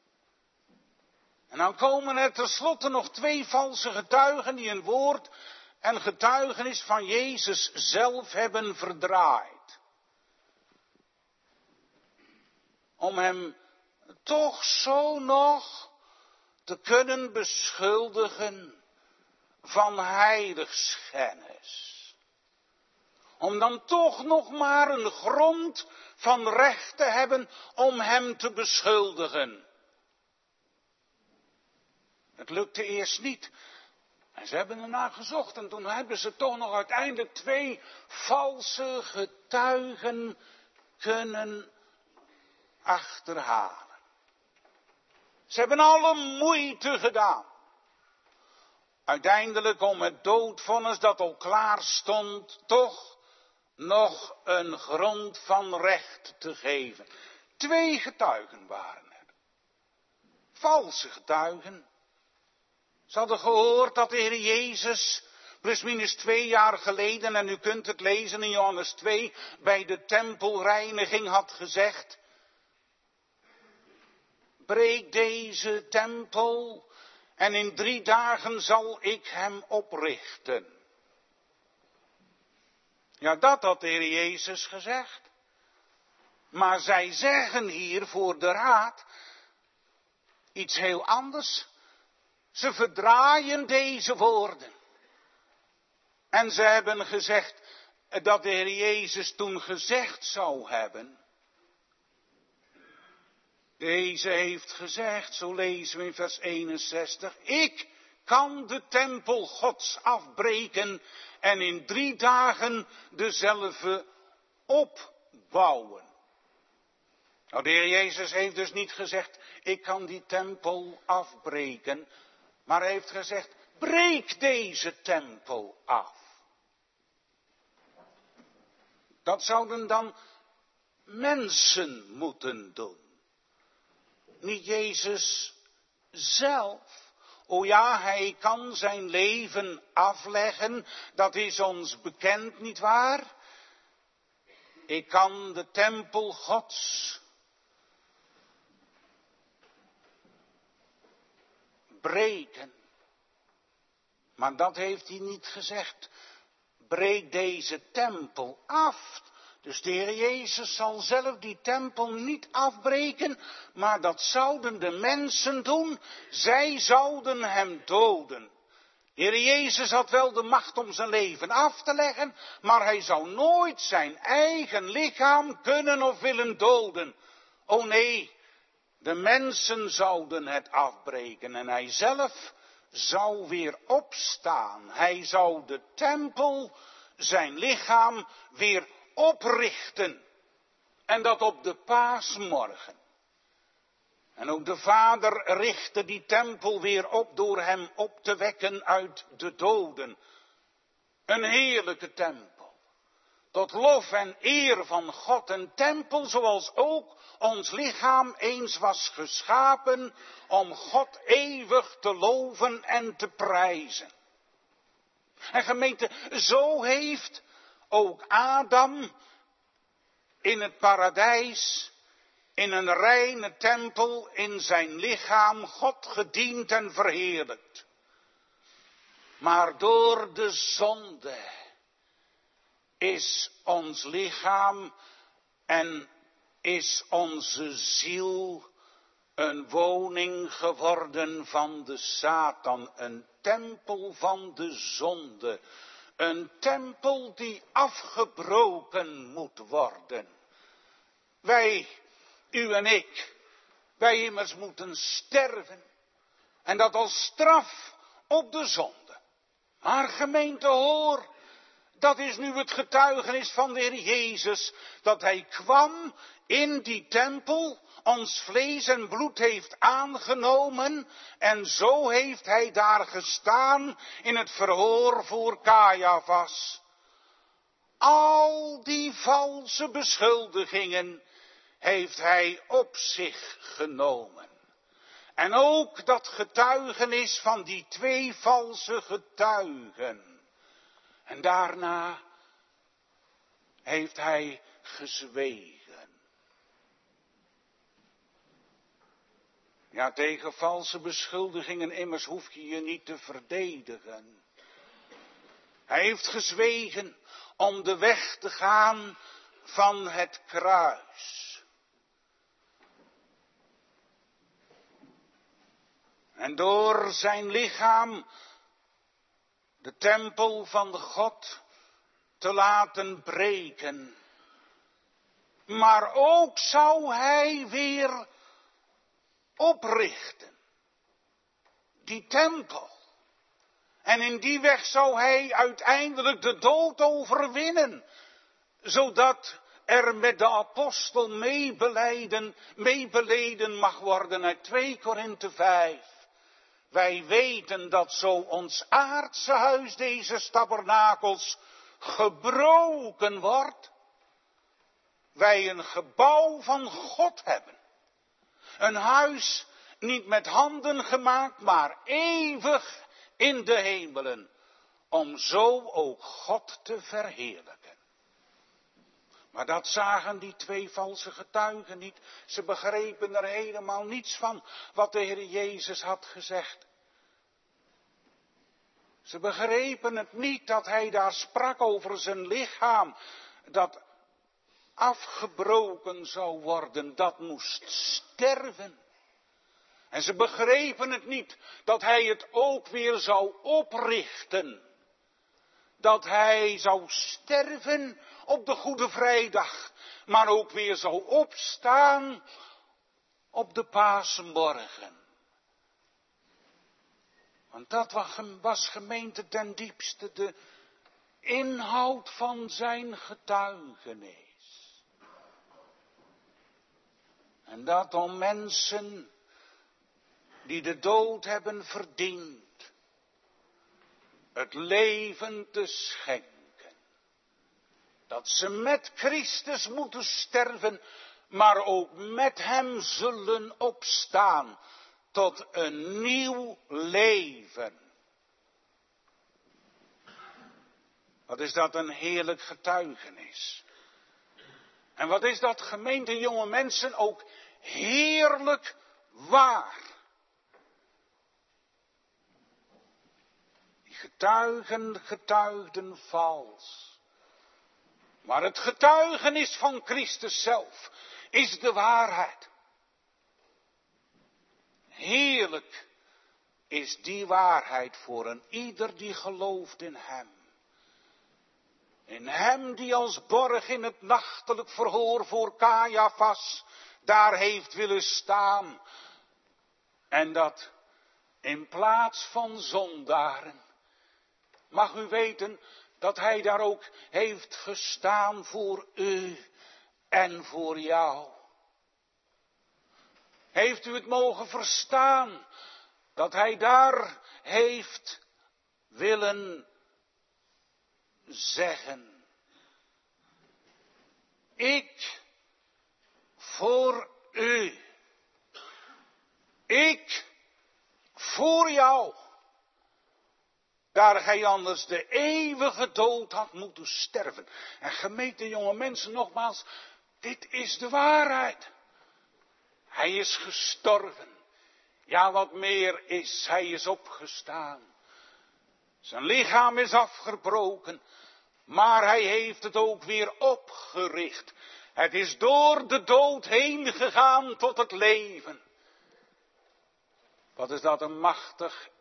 En dan komen er tenslotte nog twee valse getuigen die een woord en getuigenis van Jezus zelf hebben verdraaid. Om hem toch zo nog te kunnen beschuldigen van heiligschennis. Om dan toch nog maar een grond van recht te hebben om hem te beschuldigen. Het lukte eerst niet. En ze hebben ernaar gezocht en toen hebben ze toch nog uiteindelijk twee valse getuigen kunnen achterhalen. Ze hebben alle moeite gedaan. Uiteindelijk om het doodvonnis dat al klaar stond, toch nog een grond van recht te geven. Twee getuigen waren er. Valse getuigen. Ze hadden gehoord dat de Heer Jezus plusminus twee jaar geleden, en u kunt het lezen in Johannes twee, bij de tempelreiniging had gezegd: breek deze tempel en in drie dagen zal ik hem oprichten. Ja, dat had de Heer Jezus gezegd. Maar zij zeggen hier voor de raad iets heel anders. Ze verdraaien deze woorden. En ze hebben gezegd dat de Heer Jezus toen gezegd zou hebben. Deze heeft gezegd, zo lezen we in vers eenenzestig, ik kan de tempel Gods afbreken en in drie dagen dezelfde opbouwen. Nou, de Heer Jezus heeft dus niet gezegd, ik kan die tempel afbreken, maar hij heeft gezegd, breek deze tempel af. Dat zouden dan mensen moeten doen. Niet Jezus zelf. O ja, hij kan zijn leven afleggen, dat is ons bekend, nietwaar? Ik kan de tempel Gods breken. Maar dat heeft hij niet gezegd. Breek deze tempel af. Dus de Heer Jezus zal zelf die tempel niet afbreken, maar dat zouden de mensen doen. Zij zouden hem doden. De Heer Jezus had wel de macht om zijn leven af te leggen, maar hij zou nooit zijn eigen lichaam kunnen of willen doden. O nee, de mensen zouden het afbreken en hij zelf zou weer opstaan. Hij zou de tempel, zijn lichaam, weer oprichten. En dat op de paasmorgen. En ook de Vader richtte die tempel weer op door hem op te wekken uit de doden. Een heerlijke tempel. Tot lof en eer van God. Een tempel zoals ook ons lichaam eens was geschapen om God eeuwig te loven en te prijzen. En gemeente, zo heeft ook Adam in het paradijs, in een reine tempel, in zijn lichaam, God gediend en verheerlijkt. Maar door de zonde is ons lichaam en is onze ziel een woning geworden van de Satan, een tempel van de zonde, een tempel die afgebroken moet worden. Wij, u en ik, wij immers moeten sterven en dat als straf op de zonde. Maar gemeente, hoor, dat is nu het getuigenis van de Heer Jezus, dat hij kwam in die tempel, ons vlees en bloed heeft aangenomen en zo heeft hij daar gestaan in het verhoor voor Caiaphas. Al die valse beschuldigingen heeft hij op zich genomen. En ook dat getuigenis van die twee valse getuigen. En daarna heeft hij gezwegen. Ja, tegen valse beschuldigingen immers hoef je je niet te verdedigen. Hij heeft gezwegen om de weg te gaan van het kruis. En door zijn lichaam de tempel van de God te laten breken. Maar ook zou hij weer oprichten. Die tempel. En in die weg zou hij uiteindelijk de dood overwinnen. Zodat er met de apostel meebeleiden, meebeleden mag worden uit twee Korinthe vijf. Wij weten dat zo ons aardse huis, deze tabernakels, gebroken wordt. Wij een gebouw van God hebben. Een huis niet met handen gemaakt, maar eeuwig in de hemelen. Om zo ook God te verheerlijken. Maar dat zagen die twee valse getuigen niet. Ze begrepen er helemaal niets van wat de Heer Jezus had gezegd. Ze begrepen het niet dat hij daar sprak over zijn lichaam. Dat afgebroken zou worden, dat moest sterven. En ze begrepen het niet dat hij het ook weer zou oprichten. Dat hij zou sterven op de Goede Vrijdag, maar ook weer zou opstaan op de Pasenmorgen. Want dat was, gemeente, ten diepste de inhoud van zijn getuigenis. En dat om mensen die de dood hebben verdiend, het leven te schenken. Dat ze met Christus moeten sterven, maar ook met hem zullen opstaan tot een nieuw leven. Wat is dat een heerlijk getuigenis. En wat is dat, gemeente, jonge mensen, ook heerlijk waar. Die getuigen getuigden vals. Maar het getuigenis van Christus zelf is de waarheid. Heerlijk is die waarheid voor een ieder die gelooft in hem. In hem die als borg in het nachtelijk verhoor voor Caiaphas daar heeft willen staan. En dat in plaats van zondaren, mag u weten dat hij daar ook heeft gestaan voor u en voor jou. Heeft u het mogen verstaan dat hij daar heeft willen zeggen: ik voor u, ik voor jou, daar gij anders de eeuwige dood had moeten sterven. En gemeente jonge mensen, nogmaals, Dit is de waarheid. Hij is gestorven. Ja, wat meer is, hij is opgestaan. Zijn lichaam is afgebroken, maar hij heeft het ook weer opgericht. Het is door de dood heen gegaan tot het leven. Wat is dat een machtig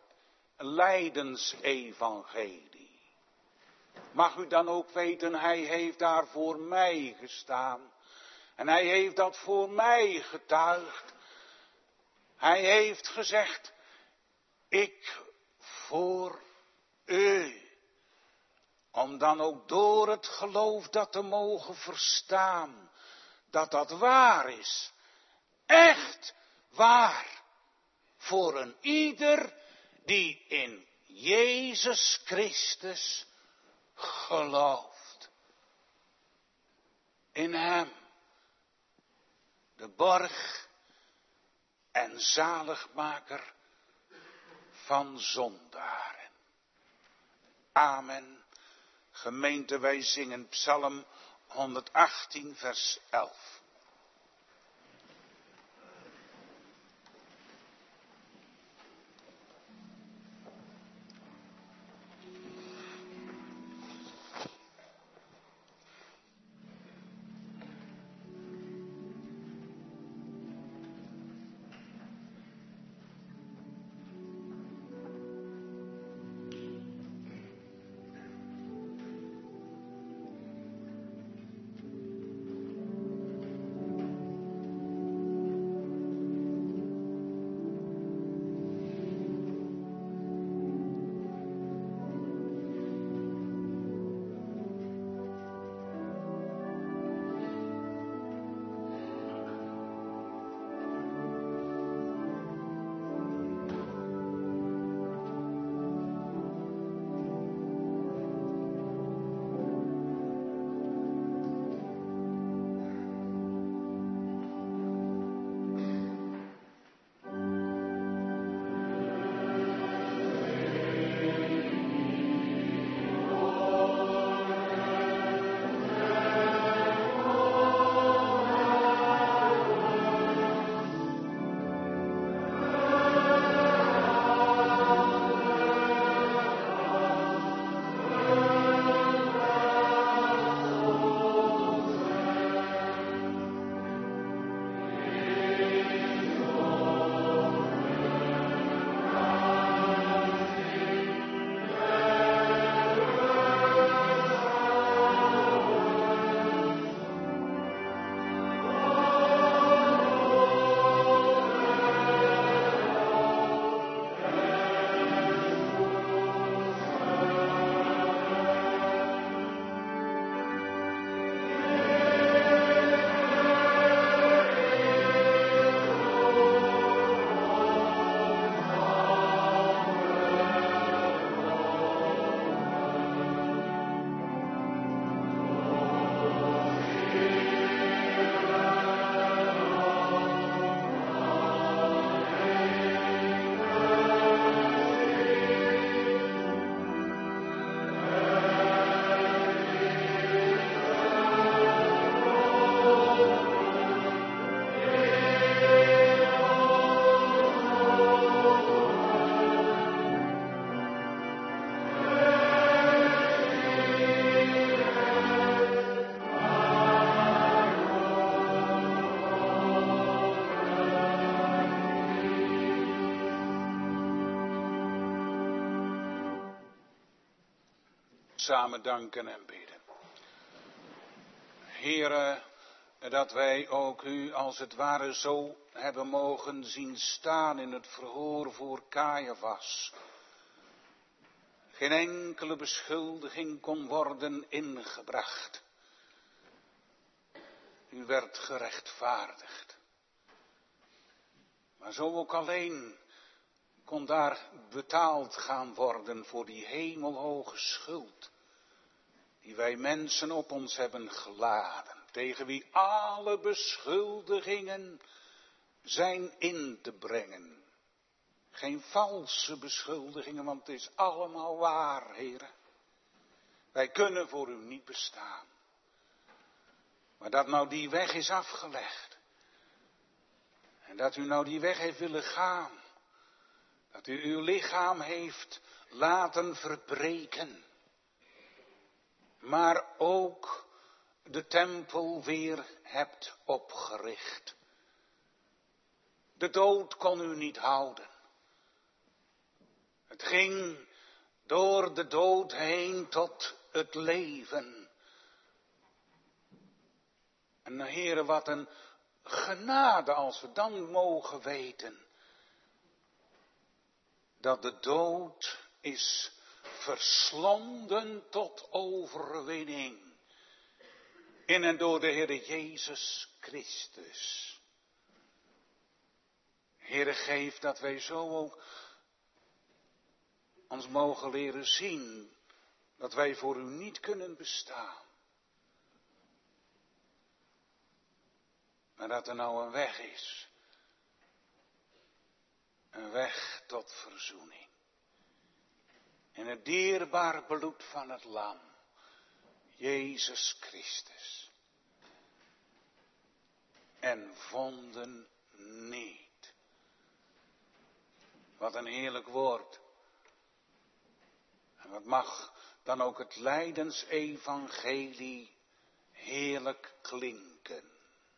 lijdensevangelie. Mag u dan ook weten, hij heeft daar voor mij gestaan. En hij heeft dat voor mij getuigd. Hij heeft gezegd, ik voor u. Om dan ook door het geloof dat te mogen verstaan, dat dat waar is. Echt waar. Voor een ieder die in Jezus Christus gelooft. In hem. De borg en zaligmaker van zondaren. Amen. Gemeente, wij zingen Psalm honderdachttien vers elf. Samen danken en bidden. Heere, dat wij ook u als het ware zo hebben mogen zien staan in het verhoor voor Caiaphas. Geen enkele beschuldiging kon worden ingebracht. U werd gerechtvaardigd. Maar zo ook alleen kon daar betaald gaan worden voor die hemelhoge schuld die wij mensen op ons hebben geladen, tegen wie alle beschuldigingen zijn in te brengen. Geen valse beschuldigingen, want het is allemaal waar, Heere. Wij kunnen voor u niet bestaan. Maar dat nou die weg is afgelegd. En dat u nou die weg heeft willen gaan. Dat u uw lichaam heeft laten verbreken. Maar ook de tempel weer hebt opgericht. De dood kon u niet houden. Het ging door de dood heen tot het leven. En Heere, wat een genade als we dan mogen weten. Dat de dood is verslonden tot overwinning. In en door de Heere Jezus Christus. Heere, geef dat wij zo ook ons mogen leren zien dat wij voor u niet kunnen bestaan. Maar dat er nou een weg is. Een weg tot verzoening. In het dierbare bloed van het lam. Jezus Christus. En vonden niet. Wat een heerlijk woord. En wat mag dan ook het lijdensevangelie heerlijk klinken.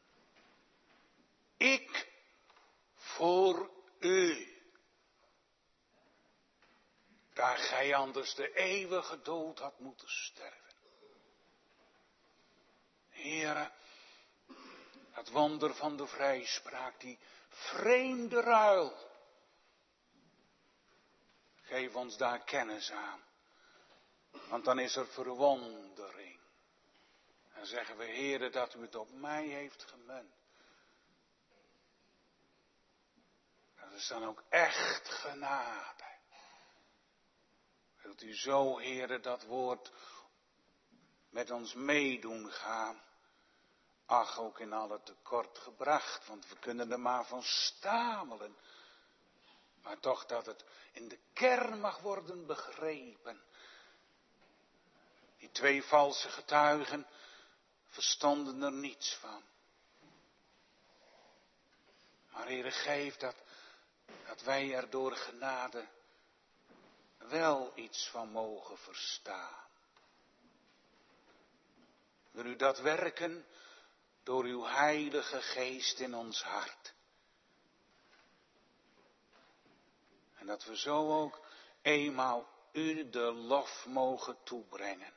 Ik voor u. Daar gij anders de eeuwige dood had moeten sterven. Heere, het wonder van de vrijspraak, die vreemde ruil. Geef ons daar kennis aan. Want dan is er verwondering. En zeggen we, Heere, dat u het op mij heeft gemunt. Dat is dan ook echt genade. Wilt u zo, Heere, dat woord met ons meedoen gaan? Ach, ook in alle tekort gebracht, want we kunnen er maar van stamelen. Maar toch dat het in de kern mag worden begrepen. Die twee valse getuigen verstonden er niets van. Maar Heere, geef dat, dat wij er door genade wel iets van mogen verstaan. Wil u dat werken door uw heilige geest in ons hart. En dat we zo ook eenmaal u de lof mogen toebrengen.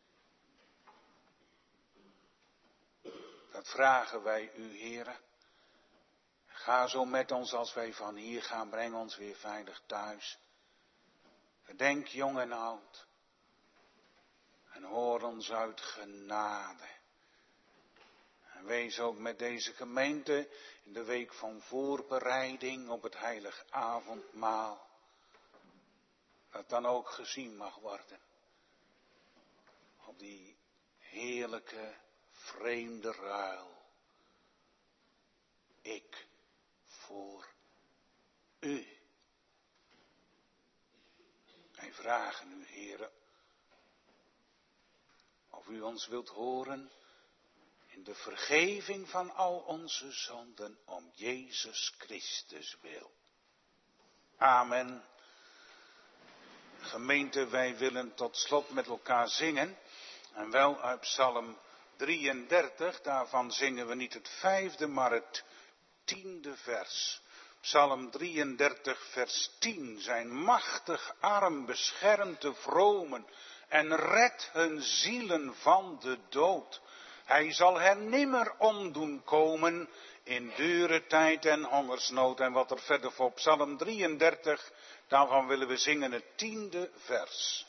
Dat vragen wij u, Heere. Ga zo met ons als wij van hier gaan, breng ons weer veilig thuis. Gedenk jong en oud. En hoor ons uit genade. En wees ook met deze gemeente in de week van voorbereiding op het heilig avondmaal. Dat dan ook gezien mag worden. Op die heerlijke vreemde ruil. Ik voor u. Wij vragen u, Heere, of u ons wilt horen in de vergeving van al onze zonden om Jezus Christus wil. Amen. Gemeente, wij willen tot slot met elkaar zingen. En wel uit Psalm drieëndertig, daarvan zingen we niet het vijfde, maar het tiende vers. Psalm drieëndertig, vers tien. Zijn machtig arm beschermt de vromen en redt hun zielen van de dood. Hij zal hen nimmer omdoen komen in dure tijd en hongersnood. En wat er verder voor Psalm drieëndertig, daarvan willen we zingen het tiende vers.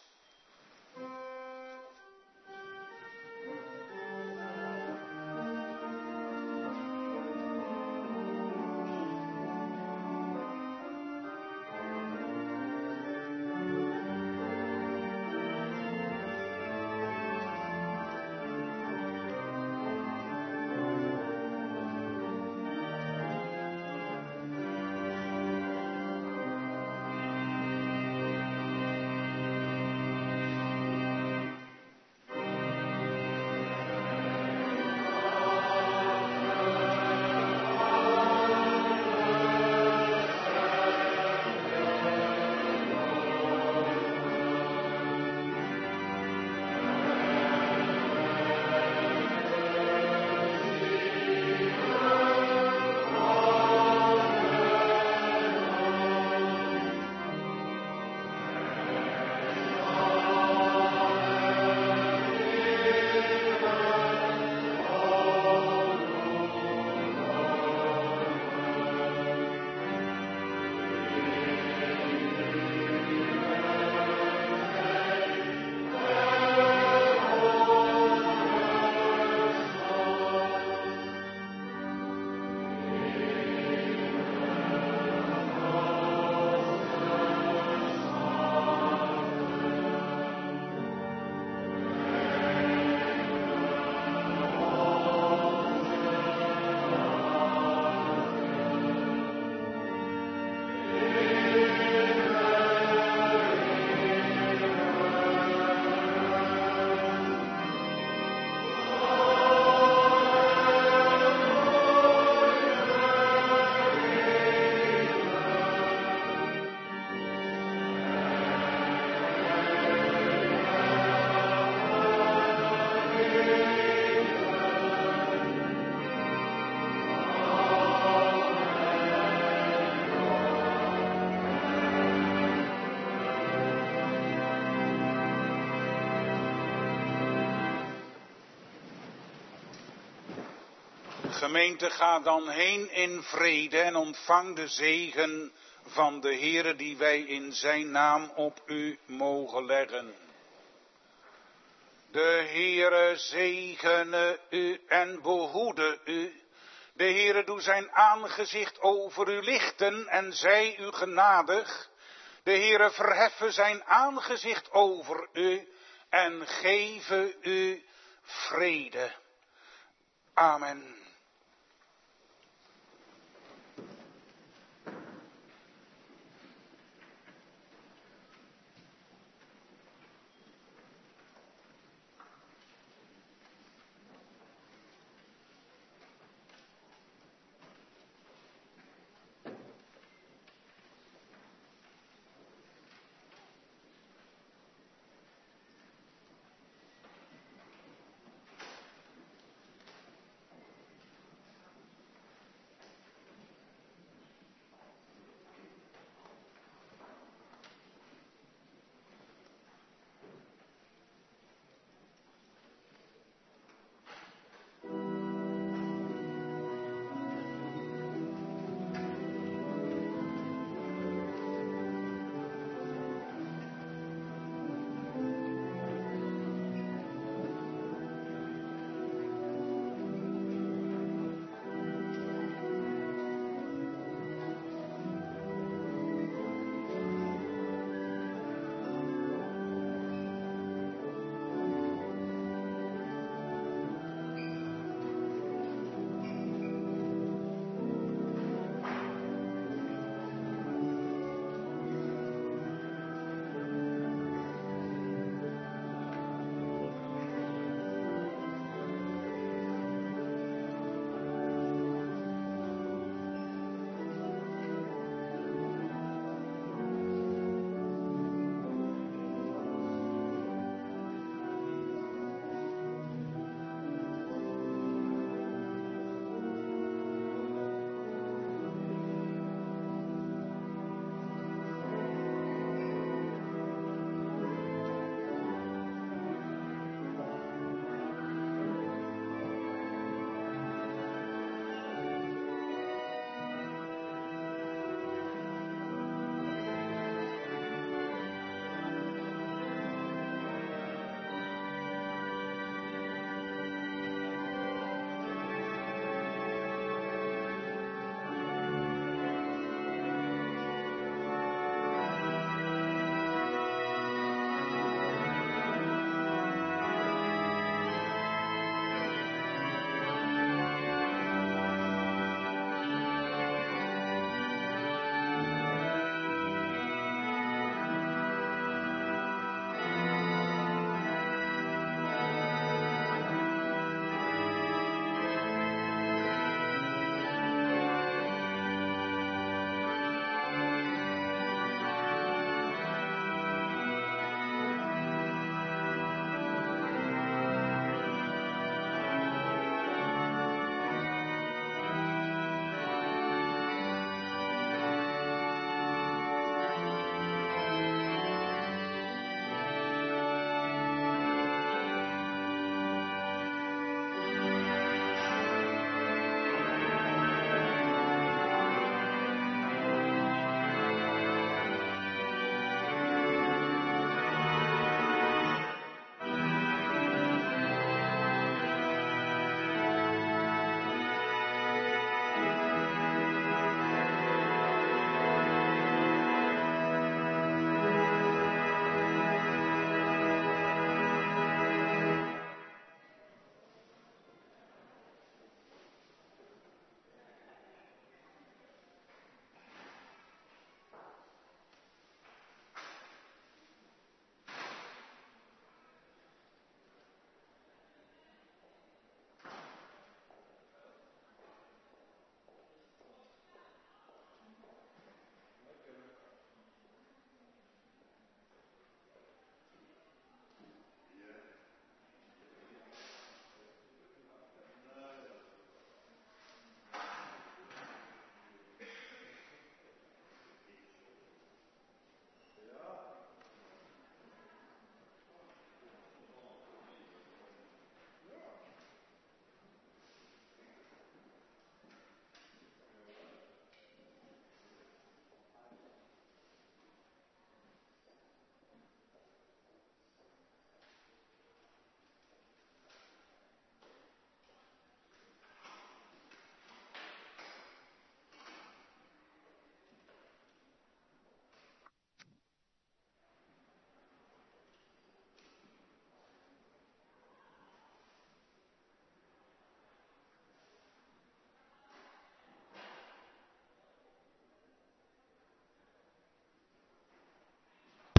Gemeente, ga dan heen in vrede en ontvang de zegen van de Heere die wij in zijn naam op u mogen leggen. De Heere zegene u en behoede u. De Heere doe zijn aangezicht over u lichten en zij u genadig. De Heere verheffen zijn aangezicht over u en geven u vrede. Amen.